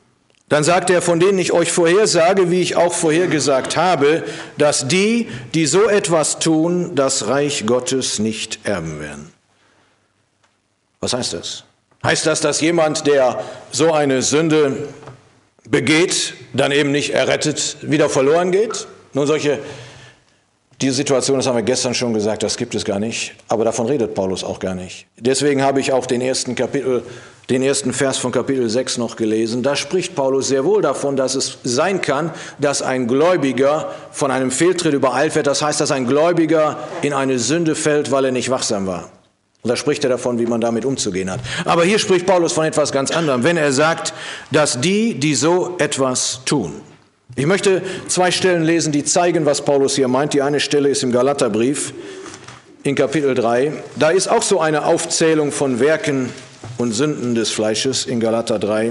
Dann sagt er, von denen ich euch vorhersage, wie ich auch vorhergesagt habe, dass die, die so etwas tun, das Reich Gottes nicht erben werden. Was heißt das? Heißt das, dass jemand, der so eine Sünde begeht, dann eben nicht errettet, wieder verloren geht? Nun, diese Situation, das haben wir gestern schon gesagt, das gibt es gar nicht. Aber davon redet Paulus auch gar nicht. Deswegen habe ich auch den ersten Vers von Kapitel 6 noch gelesen. Da spricht Paulus sehr wohl davon, dass es sein kann, dass ein Gläubiger von einem Fehltritt übereilt wird. Das heißt, dass ein Gläubiger in eine Sünde fällt, weil er nicht wachsam war. Und da spricht er davon, wie man damit umzugehen hat. Aber hier spricht Paulus von etwas ganz anderem, wenn er sagt, dass die so etwas tun. Ich möchte 2 Stellen lesen, die zeigen, was Paulus hier meint. Die eine Stelle ist im Galaterbrief in Kapitel 3. Da ist auch so eine Aufzählung von Werken und Sünden des Fleisches in Galater 3.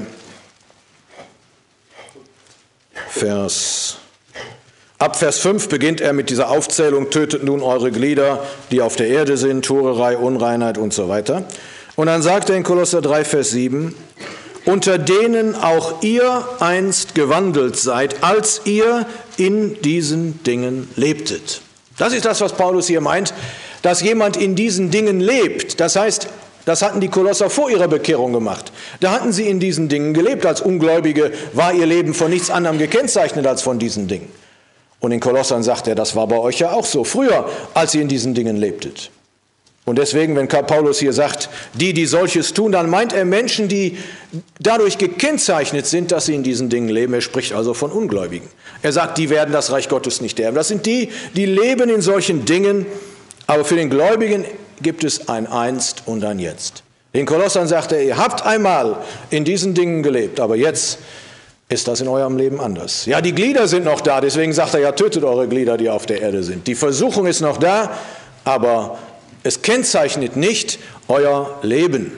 Ab Vers 5 beginnt er mit dieser Aufzählung, tötet nun eure Glieder, die auf der Erde sind, Hurerei, Unreinheit und so weiter. Und dann sagt er in Kolosser 3, Vers 7, unter denen auch ihr einst gewandelt seid, als ihr in diesen Dingen lebtet. Das ist das, was Paulus hier meint, dass jemand in diesen Dingen lebt. Das heißt, das hatten die Kolosser vor ihrer Bekehrung gemacht. Da hatten sie in diesen Dingen gelebt. Als Ungläubige war ihr Leben von nichts anderem gekennzeichnet als von diesen Dingen. Und in Kolossern sagt er, das war bei euch ja auch so, früher, als ihr in diesen Dingen lebtet. Und deswegen, wenn Paulus hier sagt, die solches tun, dann meint er Menschen, die dadurch gekennzeichnet sind, dass sie in diesen Dingen leben. Er spricht also von Ungläubigen. Er sagt, die werden das Reich Gottes nicht erben. Das sind die leben in solchen Dingen, aber für den Gläubigen gibt es ein Einst und ein Jetzt. Den Kolossern sagt er, ihr habt einmal in diesen Dingen gelebt, aber jetzt ist das in eurem Leben anders. Ja, die Glieder sind noch da, deswegen sagt er ja, tötet eure Glieder, die auf der Erde sind. Die Versuchung ist noch da, aber es kennzeichnet nicht euer Leben.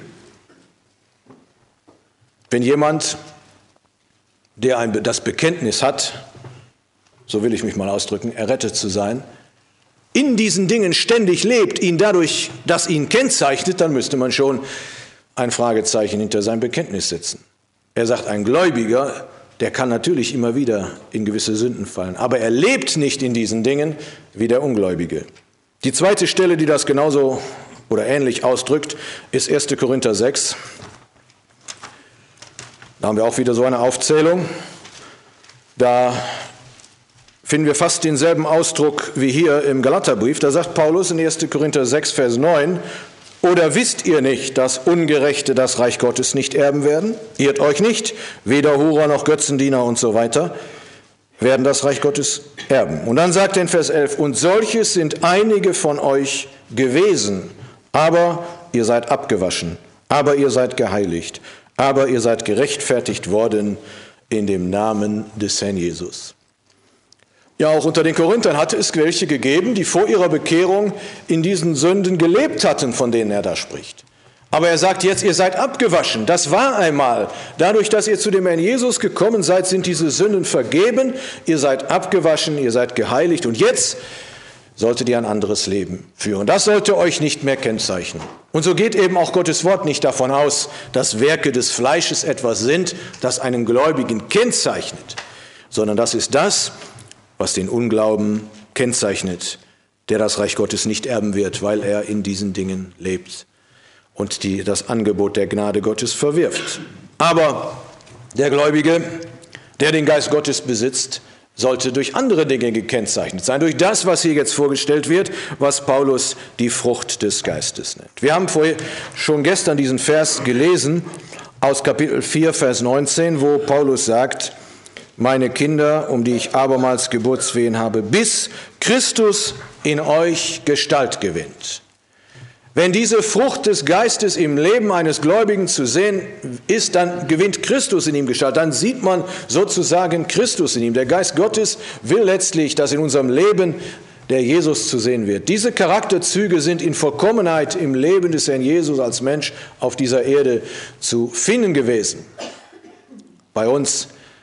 Wenn jemand, der das Bekenntnis hat, so will ich mich mal ausdrücken, errettet zu sein, in diesen Dingen ständig lebt, das ihn kennzeichnet, dann müsste man schon ein Fragezeichen hinter sein Bekenntnis setzen. Er sagt, ein Gläubiger, der kann natürlich immer wieder in gewisse Sünden fallen, aber er lebt nicht in diesen Dingen wie der Ungläubige. Die zweite Stelle, die das genauso oder ähnlich ausdrückt, ist 1. Korinther 6. Da haben wir auch wieder so eine Aufzählung. Da finden wir fast denselben Ausdruck wie hier im Galaterbrief. Da sagt Paulus in 1. Korinther 6, Vers 9, oder wisst ihr nicht, dass Ungerechte das Reich Gottes nicht erben werden? Irrt euch nicht, weder Hurer noch Götzendiener und so weiter werden das Reich Gottes erben. Und dann sagt er in Vers 11, und solches sind einige von euch gewesen, aber ihr seid abgewaschen, aber ihr seid geheiligt, aber ihr seid gerechtfertigt worden in dem Namen des Herrn Jesus. Ja, auch unter den Korinthern hatte es welche gegeben, die vor ihrer Bekehrung in diesen Sünden gelebt hatten, von denen er da spricht. Aber er sagt jetzt, ihr seid abgewaschen. Das war einmal. Dadurch, dass ihr zu dem Herrn Jesus gekommen seid, sind diese Sünden vergeben. Ihr seid abgewaschen, ihr seid geheiligt. Und jetzt solltet ihr ein anderes Leben führen. Das sollte euch nicht mehr kennzeichnen. Und so geht eben auch Gottes Wort nicht davon aus, dass Werke des Fleisches etwas sind, das einen Gläubigen kennzeichnet, sondern das ist das, was den Unglauben kennzeichnet, der das Reich Gottes nicht erben wird, weil er in diesen Dingen lebt und das Angebot der Gnade Gottes verwirft. Aber der Gläubige, der den Geist Gottes besitzt, sollte durch andere Dinge gekennzeichnet sein, durch das, was hier jetzt vorgestellt wird, was Paulus die Frucht des Geistes nennt. Wir haben schon gestern diesen Vers gelesen aus Kapitel 4, Vers 19, wo Paulus sagt, meine Kinder, um die ich abermals Geburtswehen habe, bis Christus in euch Gestalt gewinnt. Wenn diese Frucht des Geistes im Leben eines Gläubigen zu sehen ist, dann gewinnt Christus in ihm Gestalt. Dann sieht man sozusagen Christus in ihm. Der Geist Gottes will letztlich, dass in unserem Leben der Jesus zu sehen wird. Diese Charakterzüge sind in Vollkommenheit im Leben des Herrn Jesus als Mensch auf dieser Erde zu finden gewesen. Bei uns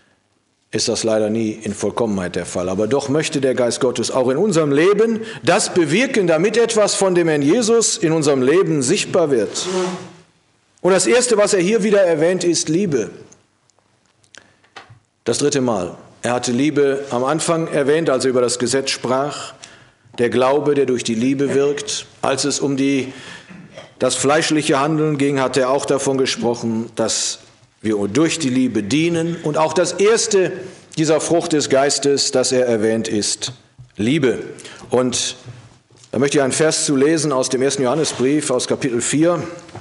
ist das leider nie in Vollkommenheit der Fall. Aber doch möchte der Geist Gottes auch in unserem Leben das bewirken, damit etwas von dem Herrn Jesus in unserem Leben sichtbar wird. Und das Erste, was er hier wieder erwähnt, ist Liebe. Das 3. Mal. Er hatte Liebe am Anfang erwähnt, als er über das Gesetz sprach. Der Glaube, der durch die Liebe wirkt. Als es um das fleischliche Handeln ging, hat er auch davon gesprochen, dass wir durch die Liebe dienen. Und auch das erste dieser Frucht des Geistes, das er erwähnt, ist Liebe. Und da möchte ich einen Vers zu lesen aus dem 1. Johannesbrief, aus Kapitel 4.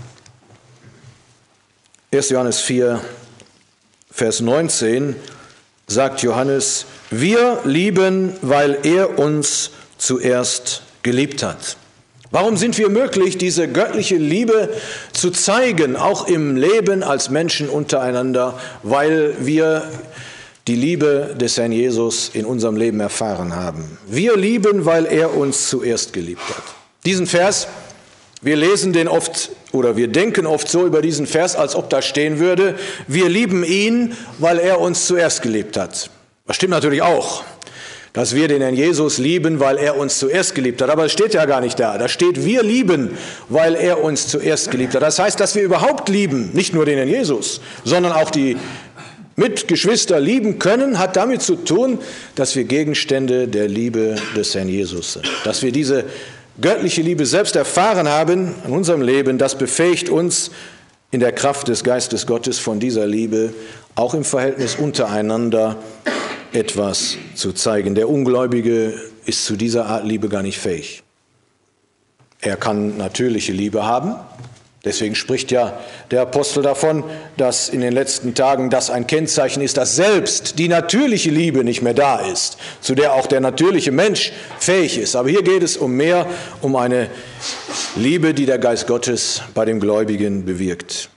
1. Johannes 4, Vers 19 sagt Johannes, wir lieben, weil er uns zuerst geliebt hat. Warum sind wir möglich, diese göttliche Liebe zu zeigen, auch im Leben als Menschen untereinander? Weil wir die Liebe des Herrn Jesus in unserem Leben erfahren haben. Wir lieben, weil er uns zuerst geliebt hat. Diesen Vers, wir lesen den oft oder wir denken oft so über diesen Vers, als ob da stehen würde, wir lieben ihn, weil er uns zuerst geliebt hat. Das stimmt natürlich auch, dass wir den Herrn Jesus lieben, weil er uns zuerst geliebt hat. Aber es steht ja gar nicht da. Da steht, wir lieben, weil er uns zuerst geliebt hat. Das heißt, dass wir überhaupt lieben, nicht nur den Herrn Jesus, sondern auch die Mitgeschwister lieben können, hat damit zu tun, dass wir Gegenstände der Liebe des Herrn Jesus sind. Dass wir diese göttliche Liebe selbst erfahren haben in unserem Leben, das befähigt uns in der Kraft des Geistes Gottes von dieser Liebe auch im Verhältnis untereinander etwas zu zeigen. Der Ungläubige ist zu dieser Art Liebe gar nicht fähig. Er kann natürliche Liebe haben. Deswegen spricht ja der Apostel davon, dass in den letzten Tagen das ein Kennzeichen ist, dass selbst die natürliche Liebe nicht mehr da ist, zu der auch der natürliche Mensch fähig ist. Aber hier geht es um mehr, um eine Liebe, die der Geist Gottes bei dem Gläubigen bewirkt.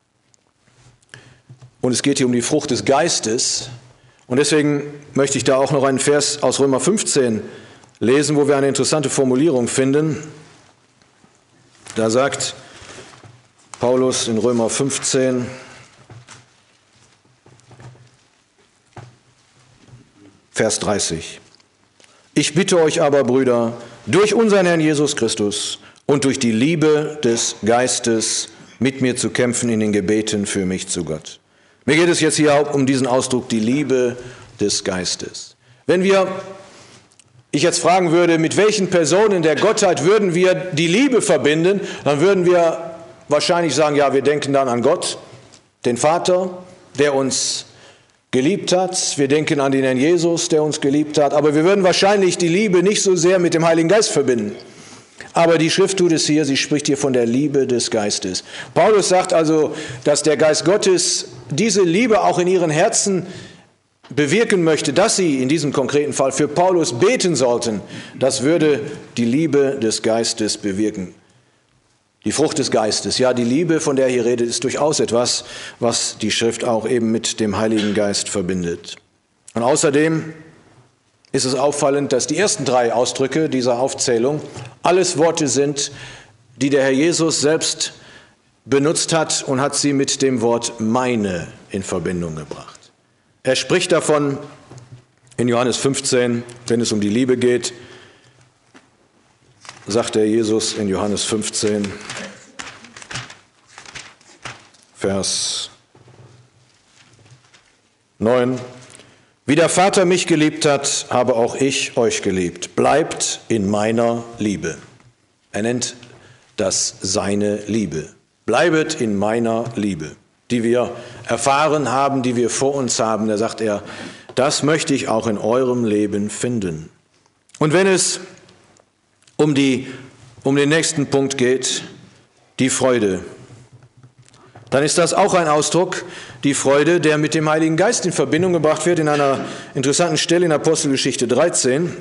Und es geht hier um die Frucht des Geistes. Und deswegen möchte ich da auch noch einen Vers aus Römer 15 lesen, wo wir eine interessante Formulierung finden. Da sagt Paulus in Römer 15, Vers 30. Ich bitte euch aber, Brüder, durch unseren Herrn Jesus Christus und durch die Liebe des Geistes mit mir zu kämpfen in den Gebeten für mich zu Gott. Mir geht es jetzt hier auch um diesen Ausdruck, die Liebe des Geistes. Wenn ich jetzt fragen würde, mit welchen Personen der Gottheit würden wir die Liebe verbinden, dann würden wir wahrscheinlich sagen, ja, wir denken dann an Gott, den Vater, der uns geliebt hat. Wir denken an den Herrn Jesus, der uns geliebt hat. Aber wir würden wahrscheinlich die Liebe nicht so sehr mit dem Heiligen Geist verbinden. Aber die Schrift tut es hier, sie spricht hier von der Liebe des Geistes. Paulus sagt also, dass der Geist Gottes diese Liebe auch in ihren Herzen bewirken möchte, dass sie in diesem konkreten Fall für Paulus beten sollten. Das würde die Liebe des Geistes bewirken. Die Frucht des Geistes, ja, die Liebe, von der hier redet, ist durchaus etwas, was die Schrift auch eben mit dem Heiligen Geist verbindet. Und außerdem ist es auffallend, dass die ersten 3 Ausdrücke dieser Aufzählung alles Worte sind, die der Herr Jesus selbst benutzt hat und hat sie mit dem Wort meine in Verbindung gebracht. Er spricht davon in Johannes 15, wenn es um die Liebe geht, sagt der Jesus in Johannes 15, Vers 9, wie der Vater mich geliebt hat, habe auch ich euch geliebt. Bleibt in meiner Liebe. Er nennt das seine Liebe. Bleibet in meiner Liebe, die wir erfahren haben, die wir vor uns haben. Da sagt er, das möchte ich auch in eurem Leben finden. Und wenn es um den nächsten Punkt geht, die Freude, dann ist das auch ein Ausdruck, die Freude, der mit dem Heiligen Geist in Verbindung gebracht wird, in einer interessanten Stelle in Apostelgeschichte 13.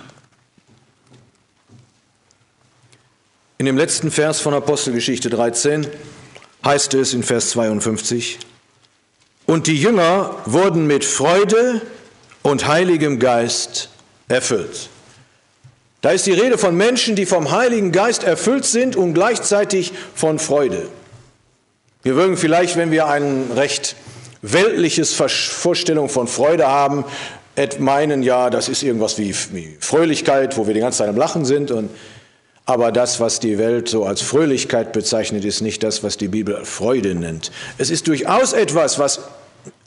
In dem letzten Vers von Apostelgeschichte 13 heißt es in Vers 52, und die Jünger wurden mit Freude und Heiligem Geist erfüllt. Da ist die Rede von Menschen, die vom Heiligen Geist erfüllt sind und gleichzeitig von Freude. Wir mögen vielleicht, wenn wir ein recht weltliches Vorstellung von Freude haben, meinen, ja, das ist irgendwas wie Fröhlichkeit, wo wir die ganze Zeit am Lachen sind. Aber das, was die Welt so als Fröhlichkeit bezeichnet, ist nicht das, was die Bibel Freude nennt. Es ist durchaus etwas, was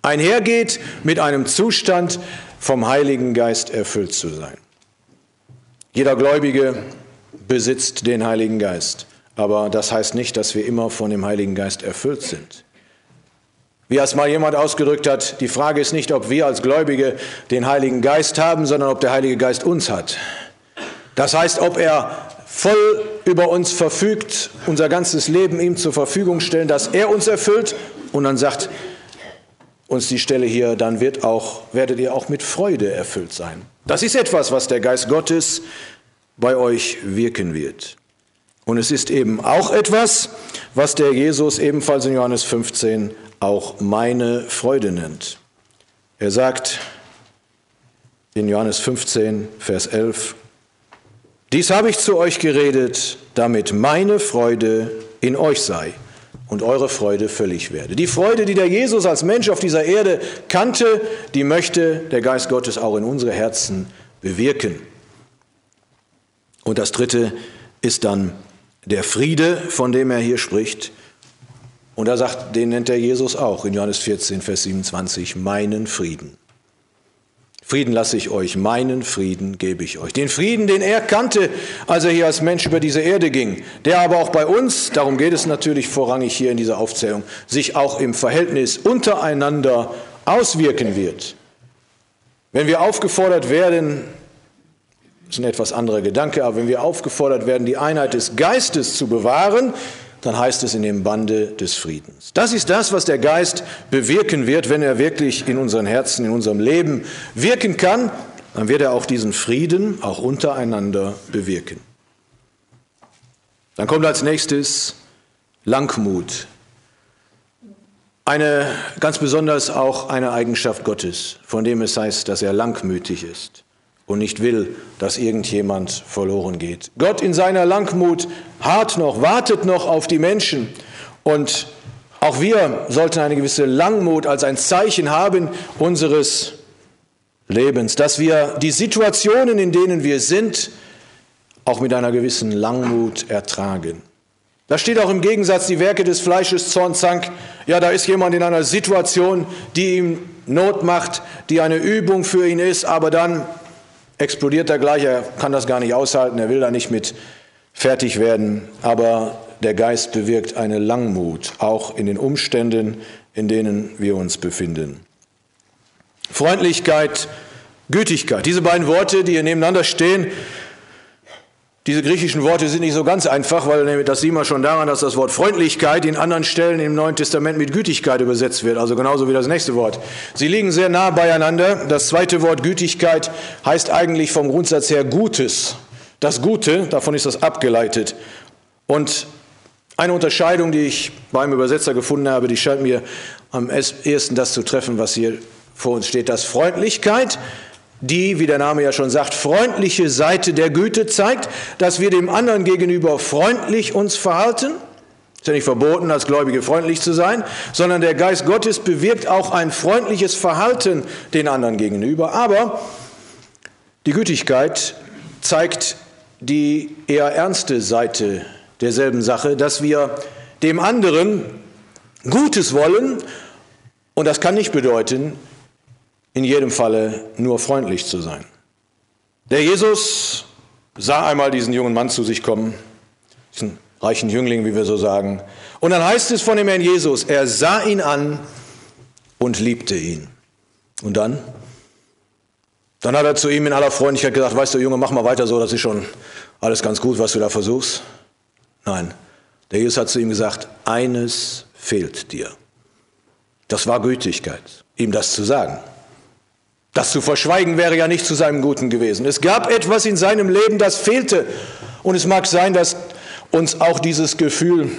einhergeht mit einem Zustand, vom Heiligen Geist erfüllt zu sein. Jeder Gläubige besitzt den Heiligen Geist, aber das heißt nicht, dass wir immer von dem Heiligen Geist erfüllt sind. Wie es mal jemand ausgedrückt hat, die Frage ist nicht, ob wir als Gläubige den Heiligen Geist haben, sondern ob der Heilige Geist uns hat. Das heißt, ob er voll über uns verfügt, unser ganzes Leben ihm zur Verfügung stellen, dass er uns erfüllt. Und dann sagt uns die Stelle hier, dann werdet ihr auch mit Freude erfüllt sein. Das ist etwas, was der Geist Gottes bei euch wirken wird. Und es ist eben auch etwas, was der Jesus ebenfalls in Johannes 15 auch meine Freude nennt. Er sagt in Johannes 15, Vers 11, dies habe ich zu euch geredet, damit meine Freude in euch sei und eure Freude völlig werde. Die Freude, die der Jesus als Mensch auf dieser Erde kannte, die möchte der Geist Gottes auch in unsere Herzen bewirken. Und das Dritte ist dann der Friede, von dem er hier spricht. Und er sagt, den nennt der Jesus auch in Johannes 14, Vers 27, meinen Frieden. Frieden lasse ich euch, meinen Frieden gebe ich euch. Den Frieden, den er kannte, als er hier als Mensch über diese Erde ging, der aber auch bei uns, darum geht es natürlich vorrangig hier in dieser Aufzählung, sich auch im Verhältnis untereinander auswirken wird. Wenn wir aufgefordert werden, das ist ein etwas anderer Gedanke, aber wenn wir aufgefordert werden, die Einheit des Geistes zu bewahren, dann heißt es in dem Bande des Friedens. Das ist das, was der Geist bewirken wird, wenn er wirklich in unseren Herzen, in unserem Leben wirken kann, dann wird er auch diesen Frieden auch untereinander bewirken. Dann kommt als nächstes Langmut. Ganz besonders auch eine Eigenschaft Gottes, von dem es heißt, dass er langmütig ist und nicht will, dass irgendjemand verloren geht. Gott in seiner Langmut wartet noch auf die Menschen. Und auch wir sollten eine gewisse Langmut als ein Zeichen haben unseres Lebens, dass wir die Situationen, in denen wir sind, auch mit einer gewissen Langmut ertragen. Da steht auch im Gegensatz die Werke des Fleisches, Zorn, Zank. Ja, da ist jemand in einer Situation, die ihm Not macht, die eine Übung für ihn ist, aber dann explodiert er gleich, er kann das gar nicht aushalten, er will da nicht mit fertig werden. Aber der Geist bewirkt eine Langmut, auch in den Umständen, in denen wir uns befinden. Freundlichkeit, Gütigkeit, diese beiden Worte, die hier nebeneinander stehen, diese griechischen Worte sind nicht so ganz einfach, weil das sieht man schon daran, dass das Wort Freundlichkeit in anderen Stellen im Neuen Testament mit Gütigkeit übersetzt wird, also genauso wie das nächste Wort. Sie liegen sehr nah beieinander. Das zweite Wort Gütigkeit heißt eigentlich vom Grundsatz her Gutes. Das Gute, davon ist das abgeleitet. Und eine Unterscheidung, die ich beim Übersetzer gefunden habe, die scheint mir am ehesten das zu treffen, was hier vor uns steht, dass Freundlichkeit, die, wie der Name ja schon sagt, freundliche Seite der Güte zeigt, dass wir dem anderen gegenüber freundlich uns verhalten. Ist ja nicht verboten, als Gläubige freundlich zu sein, sondern der Geist Gottes bewirkt auch ein freundliches Verhalten den anderen gegenüber. Aber die Gütigkeit zeigt die eher ernste Seite derselben Sache, dass wir dem anderen Gutes wollen, und das kann nicht bedeuten, in jedem Falle nur freundlich zu sein. Der Jesus sah einmal diesen jungen Mann zu sich kommen, diesen reichen Jüngling, wie wir so sagen. Und dann heißt es von dem Herrn Jesus, er sah ihn an und liebte ihn. Und dann? Dann hat er zu ihm in aller Freundlichkeit gesagt, weißt du, Junge, mach mal weiter so, das ist schon alles ganz gut, was du da versuchst. Nein, der Jesus hat zu ihm gesagt, eines fehlt dir. Das war Gütigkeit, ihm das zu sagen. Das zu verschweigen wäre ja nicht zu seinem Guten gewesen. Es gab etwas in seinem Leben, das fehlte. Und es mag sein, dass uns auch dieses Gefühl,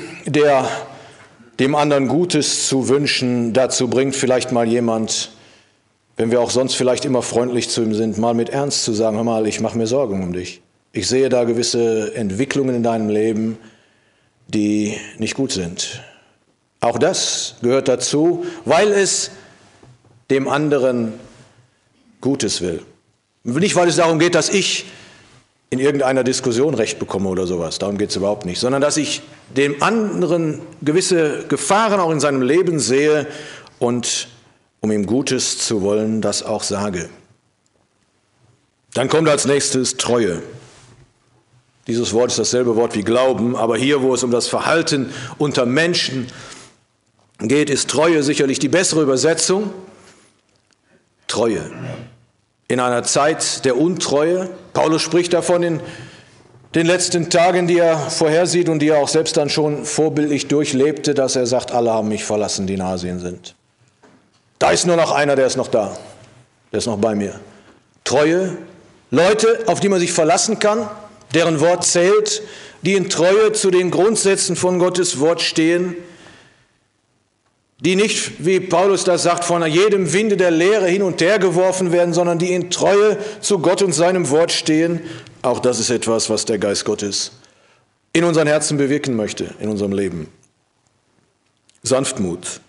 dem anderen Gutes zu wünschen, dazu bringt, vielleicht mal jemand, wenn wir auch sonst vielleicht immer freundlich zu ihm sind, mal mit Ernst zu sagen, hör mal, ich mache mir Sorgen um dich. Ich sehe da gewisse Entwicklungen in deinem Leben, die nicht gut sind. Auch das gehört dazu, weil es dem anderen Gutes will. Nicht, weil es darum geht, dass ich in irgendeiner Diskussion Recht bekomme oder sowas, darum geht es überhaupt nicht, sondern dass ich dem anderen gewisse Gefahren auch in seinem Leben sehe und um ihm Gutes zu wollen, das auch sage. Dann kommt als nächstes Treue. Dieses Wort ist dasselbe Wort wie Glauben, aber hier, wo es um das Verhalten unter Menschen geht, ist Treue sicherlich die bessere Übersetzung. Treue. In einer Zeit der Untreue, Paulus spricht davon in den letzten Tagen, die er vorhersieht und die er auch selbst dann schon vorbildlich durchlebte, dass er sagt, alle haben mich verlassen, die in Asien sind. Da ist nur noch einer, der ist noch da, der ist noch bei mir. Treue, Leute, auf die man sich verlassen kann, deren Wort zählt, die in Treue zu den Grundsätzen von Gottes Wort stehen, die nicht, wie Paulus das sagt, von jedem Winde der Lehre hin und her geworfen werden, sondern die in Treue zu Gott und seinem Wort stehen. Auch das ist etwas, was der Geist Gottes in unseren Herzen bewirken möchte, in unserem Leben. Sanftmut.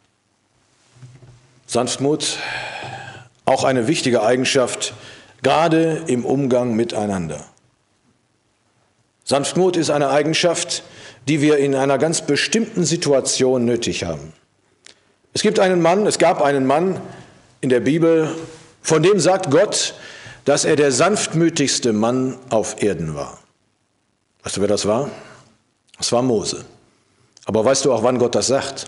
Sanftmut, auch eine wichtige Eigenschaft, gerade im Umgang miteinander. Sanftmut ist eine Eigenschaft, die wir in einer ganz bestimmten Situation nötig haben. Es gab einen Mann in der Bibel, von dem sagt Gott, dass er der sanftmütigste Mann auf Erden war. Weißt du, wer das war? Das war Mose. Aber weißt du auch, wann Gott das sagt?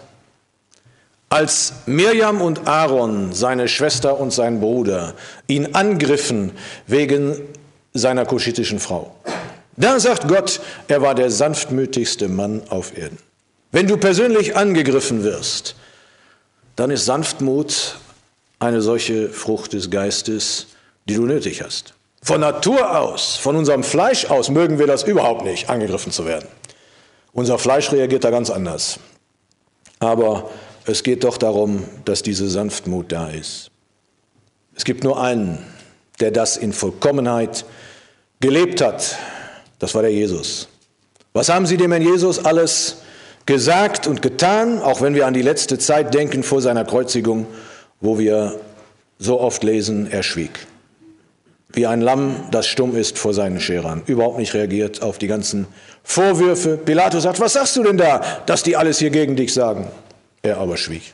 Als Mirjam und Aaron, seine Schwester und sein Bruder, ihn angriffen wegen seiner kuschitischen Frau. Da sagt Gott, er war der sanftmütigste Mann auf Erden. Wenn du persönlich angegriffen wirst, dann ist Sanftmut eine solche Frucht des Geistes, die du nötig hast. Von Natur aus, von unserem Fleisch aus mögen wir das überhaupt nicht, angegriffen zu werden. Unser Fleisch reagiert da ganz anders. Aber es geht doch darum, dass diese Sanftmut da ist. Es gibt nur einen, der das in Vollkommenheit gelebt hat. Das war der Jesus. Was haben sie dem Herrn Jesus alles gesagt und getan, auch wenn wir an die letzte Zeit denken vor seiner Kreuzigung, wo wir so oft lesen, er schwieg. Wie ein Lamm, das stumm ist vor seinen Scherern, überhaupt nicht reagiert auf die ganzen Vorwürfe. Pilatus sagt, was sagst du denn da, dass die alles hier gegen dich sagen? Er aber schwieg.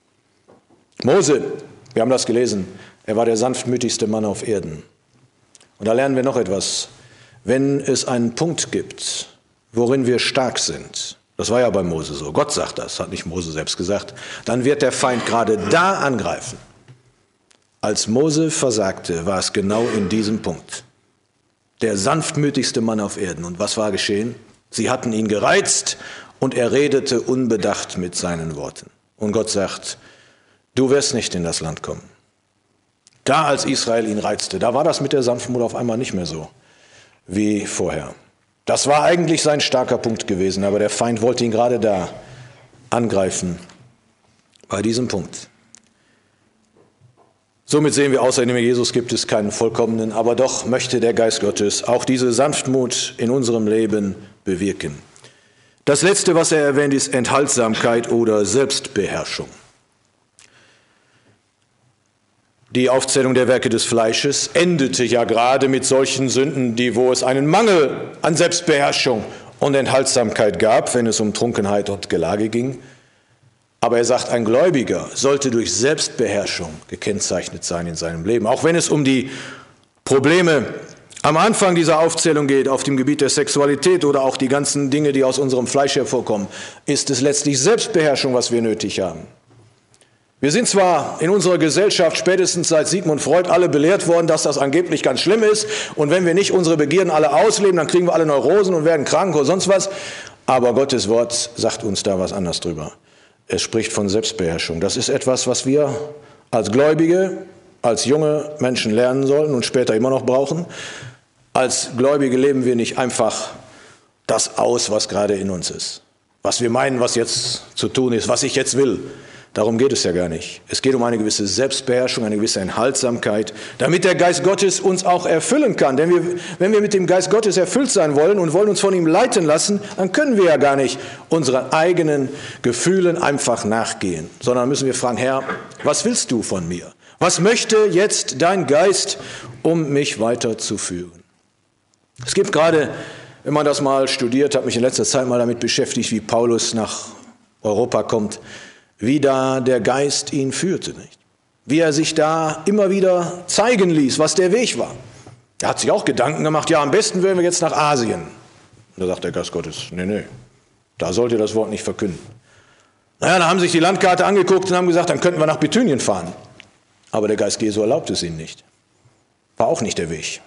Mose, wir haben das gelesen, er war der sanftmütigste Mann auf Erden. Und da lernen wir noch etwas. Wenn es einen Punkt gibt, worin wir stark sind, das war ja bei Mose so, Gott sagt das, hat nicht Mose selbst gesagt, dann wird der Feind gerade da angreifen. Als Mose versagte, war es genau in diesem Punkt. Der sanftmütigste Mann auf Erden. Und was war geschehen? Sie hatten ihn gereizt und er redete unbedacht mit seinen Worten. Und Gott sagt, du wirst nicht in das Land kommen. Da, als Israel ihn reizte, da war das mit der Sanftmut auf einmal nicht mehr so wie vorher. Das war eigentlich sein starker Punkt gewesen, aber der Feind wollte ihn gerade da angreifen, bei diesem Punkt. Somit sehen wir, außer in Jesus gibt es keinen Vollkommenen, aber doch möchte der Geist Gottes auch diese Sanftmut in unserem Leben bewirken. Das Letzte, was er erwähnt, ist Enthaltsamkeit oder Selbstbeherrschung. Die Aufzählung der Werke des Fleisches endete ja gerade mit solchen Sünden, wo es einen Mangel an Selbstbeherrschung und Enthaltsamkeit gab, wenn es um Trunkenheit und Gelage ging. Aber er sagt, ein Gläubiger sollte durch Selbstbeherrschung gekennzeichnet sein in seinem Leben. Auch wenn es um die Probleme am Anfang dieser Aufzählung geht, auf dem Gebiet der Sexualität oder auch die ganzen Dinge, die aus unserem Fleisch hervorkommen, ist es letztlich Selbstbeherrschung, was wir nötig haben. Wir sind zwar in unserer Gesellschaft spätestens seit Sigmund Freud alle belehrt worden, dass das angeblich ganz schlimm ist und wenn wir nicht unsere Begierden alle ausleben, dann kriegen wir alle Neurosen und werden krank oder sonst was. Aber Gottes Wort sagt uns da was anderes drüber. Es spricht von Selbstbeherrschung. Das ist etwas, was wir als Gläubige, als junge Menschen lernen sollten und später immer noch brauchen. Als Gläubige leben wir nicht einfach das aus, was gerade in uns ist. Was wir meinen, was jetzt zu tun ist, was ich jetzt will. Darum geht es ja gar nicht. Es geht um eine gewisse Selbstbeherrschung, eine gewisse Enthaltsamkeit, damit der Geist Gottes uns auch erfüllen kann. Denn wenn wir mit dem Geist Gottes erfüllt sein wollen und wollen uns von ihm leiten lassen, dann können wir ja gar nicht unseren eigenen Gefühlen einfach nachgehen, sondern müssen wir fragen, Herr, was willst du von mir? Was möchte jetzt dein Geist, um mich weiterzuführen? Es gibt gerade, wenn man das mal studiert, habe mich in letzter Zeit mal damit beschäftigt, wie Paulus nach Europa kommt. wie da der Geist ihn führte, nicht? Wie er sich da immer wieder zeigen ließ, was der Weg war. Er hat sich auch Gedanken gemacht, ja, am besten wären wir jetzt nach Asien. Und da sagt der Geist Gottes, nee, da sollt ihr das Wort nicht verkünden. Naja, da haben sich die Landkarte angeguckt und haben gesagt, dann könnten wir nach Bithynien fahren. Aber der Geist Jesu erlaubte es ihnen nicht. War auch nicht der Weg.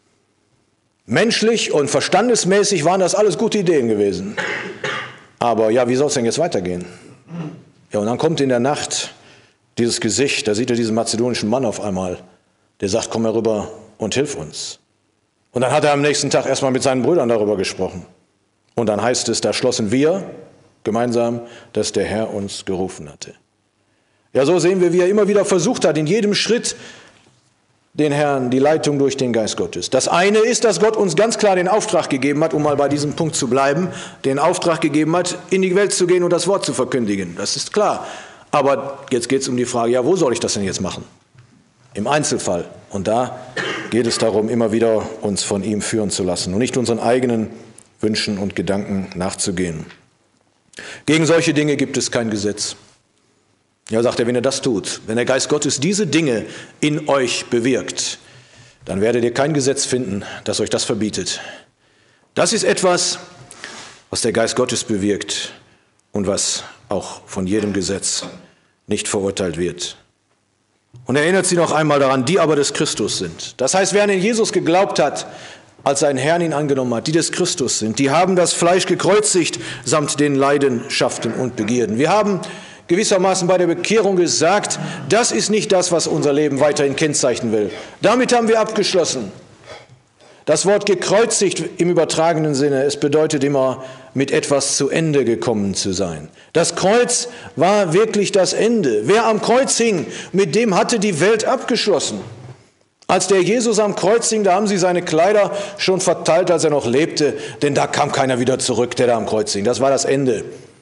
Menschlich und verstandesmäßig waren das alles gute Ideen gewesen. Aber ja, wie soll es denn jetzt weitergehen? Ja, und dann kommt in der Nacht dieses Gesicht, da sieht er diesen mazedonischen Mann auf einmal, der sagt, komm herüber und hilf uns. Und dann hat er am nächsten Tag erstmal mit seinen Brüdern darüber gesprochen. Und dann heißt es, da schlossen wir gemeinsam, dass der Herr uns gerufen hatte. Ja, so sehen wir, wie er immer wieder versucht hat, in jedem Schritt den Herrn, die Leitung durch den Geist Gottes. Das eine ist, dass Gott uns ganz klar den Auftrag gegeben hat, um mal bei diesem Punkt zu bleiben, den Auftrag gegeben hat, in die Welt zu gehen und das Wort zu verkündigen. Das ist klar. Aber jetzt geht es um die Frage, ja, wo soll ich das denn jetzt machen? Im Einzelfall. Und da geht es darum, immer wieder uns von ihm führen zu lassen und nicht unseren eigenen Wünschen und Gedanken nachzugehen. Gegen solche Dinge gibt es kein Gesetz. Ja, sagt er, wenn ihr das tut, wenn der Geist Gottes diese Dinge in euch bewirkt, dann werdet ihr kein Gesetz finden, das euch das verbietet. Das ist etwas, was der Geist Gottes bewirkt und was auch von jedem Gesetz nicht verurteilt wird. Und erinnert sie noch einmal daran, die aber des Christus sind. Das heißt, wer an den Jesus geglaubt hat, als sein Herrn ihn angenommen hat, die des Christus sind, die haben das Fleisch gekreuzigt samt den Leidenschaften und Begierden. Wir haben gewissermaßen bei der Bekehrung gesagt, das ist nicht das, was unser Leben weiterhin kennzeichnen will. Damit haben wir abgeschlossen. Das Wort gekreuzigt im übertragenen Sinne, es bedeutet immer, mit etwas zu Ende gekommen zu sein. Das Kreuz war wirklich das Ende. Wer am Kreuz hing, mit dem hatte die Welt abgeschlossen. Als der Jesus am Kreuz hing, da haben sie seine Kleider schon verteilt, als er noch lebte, denn da kam keiner wieder zurück, der da am Kreuz hing. Das war das Ende.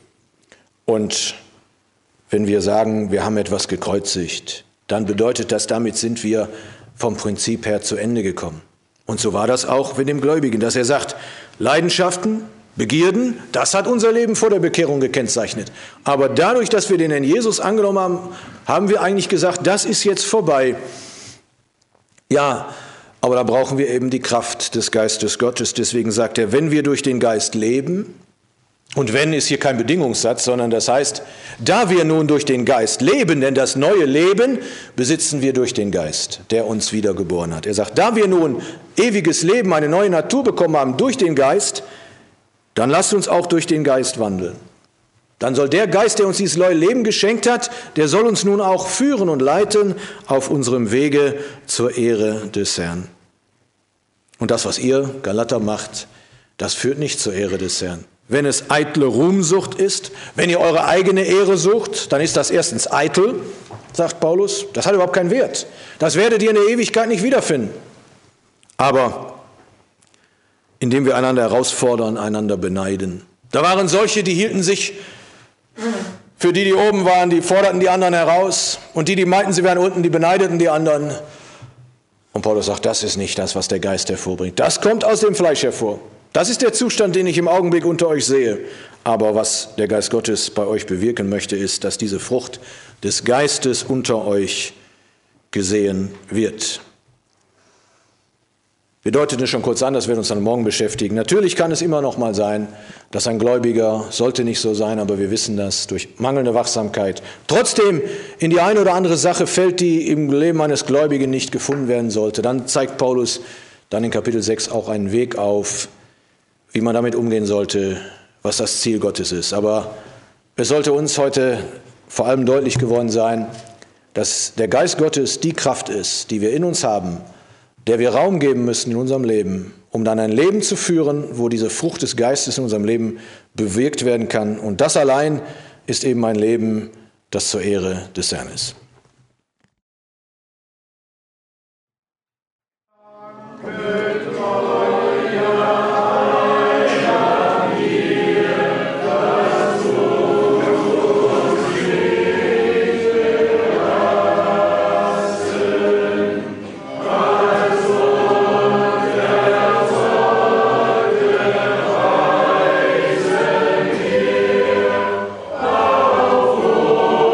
Und wenn wir sagen, wir haben etwas gekreuzigt, dann bedeutet das, damit sind wir vom Prinzip her zu Ende gekommen. Und so war das auch mit dem Gläubigen, dass er sagt, Leidenschaften, Begierden, das hat unser Leben vor der Bekehrung gekennzeichnet. Aber dadurch, dass wir den Herrn Jesus angenommen haben, haben wir eigentlich gesagt, das ist jetzt vorbei. Ja, aber da brauchen wir eben die Kraft des Geistes Gottes. Deswegen sagt er, wenn wir durch den Geist leben, und wenn ist hier kein Bedingungssatz, sondern das heißt, da wir nun durch den Geist leben, denn das neue Leben besitzen wir durch den Geist, der uns wiedergeboren hat. Er sagt, da wir nun ewiges Leben, eine neue Natur bekommen haben durch den Geist, dann lasst uns auch durch den Geist wandeln. Dann soll der Geist, der uns dieses neue Leben geschenkt hat, der soll uns nun auch führen und leiten auf unserem Wege zur Ehre des Herrn. Und das, was ihr, Galater, macht, das führt nicht zur Ehre des Herrn. Wenn es eitle Ruhmsucht ist, wenn ihr eure eigene Ehre sucht, dann ist das erstens eitel, sagt Paulus. Das hat überhaupt keinen Wert. Das werdet ihr in der Ewigkeit nicht wiederfinden. Aber indem wir einander herausfordern, einander beneiden. Da waren solche, die hielten sich für die oben waren, die forderten die anderen heraus. Und die meinten, sie wären unten, die beneideten die anderen. Und Paulus sagt, das ist nicht das, was der Geist hervorbringt. Das kommt aus dem Fleisch hervor. Das ist der Zustand, den ich im Augenblick unter euch sehe. Aber was der Geist Gottes bei euch bewirken möchte, ist, dass diese Frucht des Geistes unter euch gesehen wird. Wir deuteten es schon kurz an, das wird uns dann morgen beschäftigen. Natürlich kann es immer noch mal sein, dass ein Gläubiger, sollte nicht so sein, aber wir wissen das, durch mangelnde Wachsamkeit trotzdem in die eine oder andere Sache fällt, die im Leben eines Gläubigen nicht gefunden werden sollte. Dann zeigt Paulus dann in Kapitel 6 auch einen Weg auf, wie man damit umgehen sollte, was das Ziel Gottes ist. Aber es sollte uns heute vor allem deutlich geworden sein, dass der Geist Gottes die Kraft ist, die wir in uns haben, der wir Raum geben müssen in unserem Leben, um dann ein Leben zu führen, wo diese Frucht des Geistes in unserem Leben bewirkt werden kann. Und das allein ist eben ein Leben, das zur Ehre des Herrn ist. Oh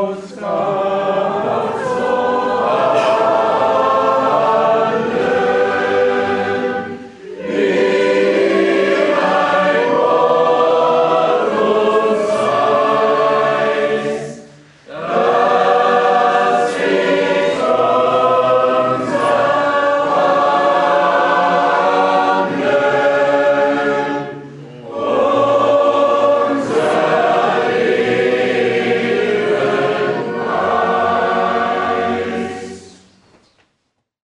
Gottes Geist.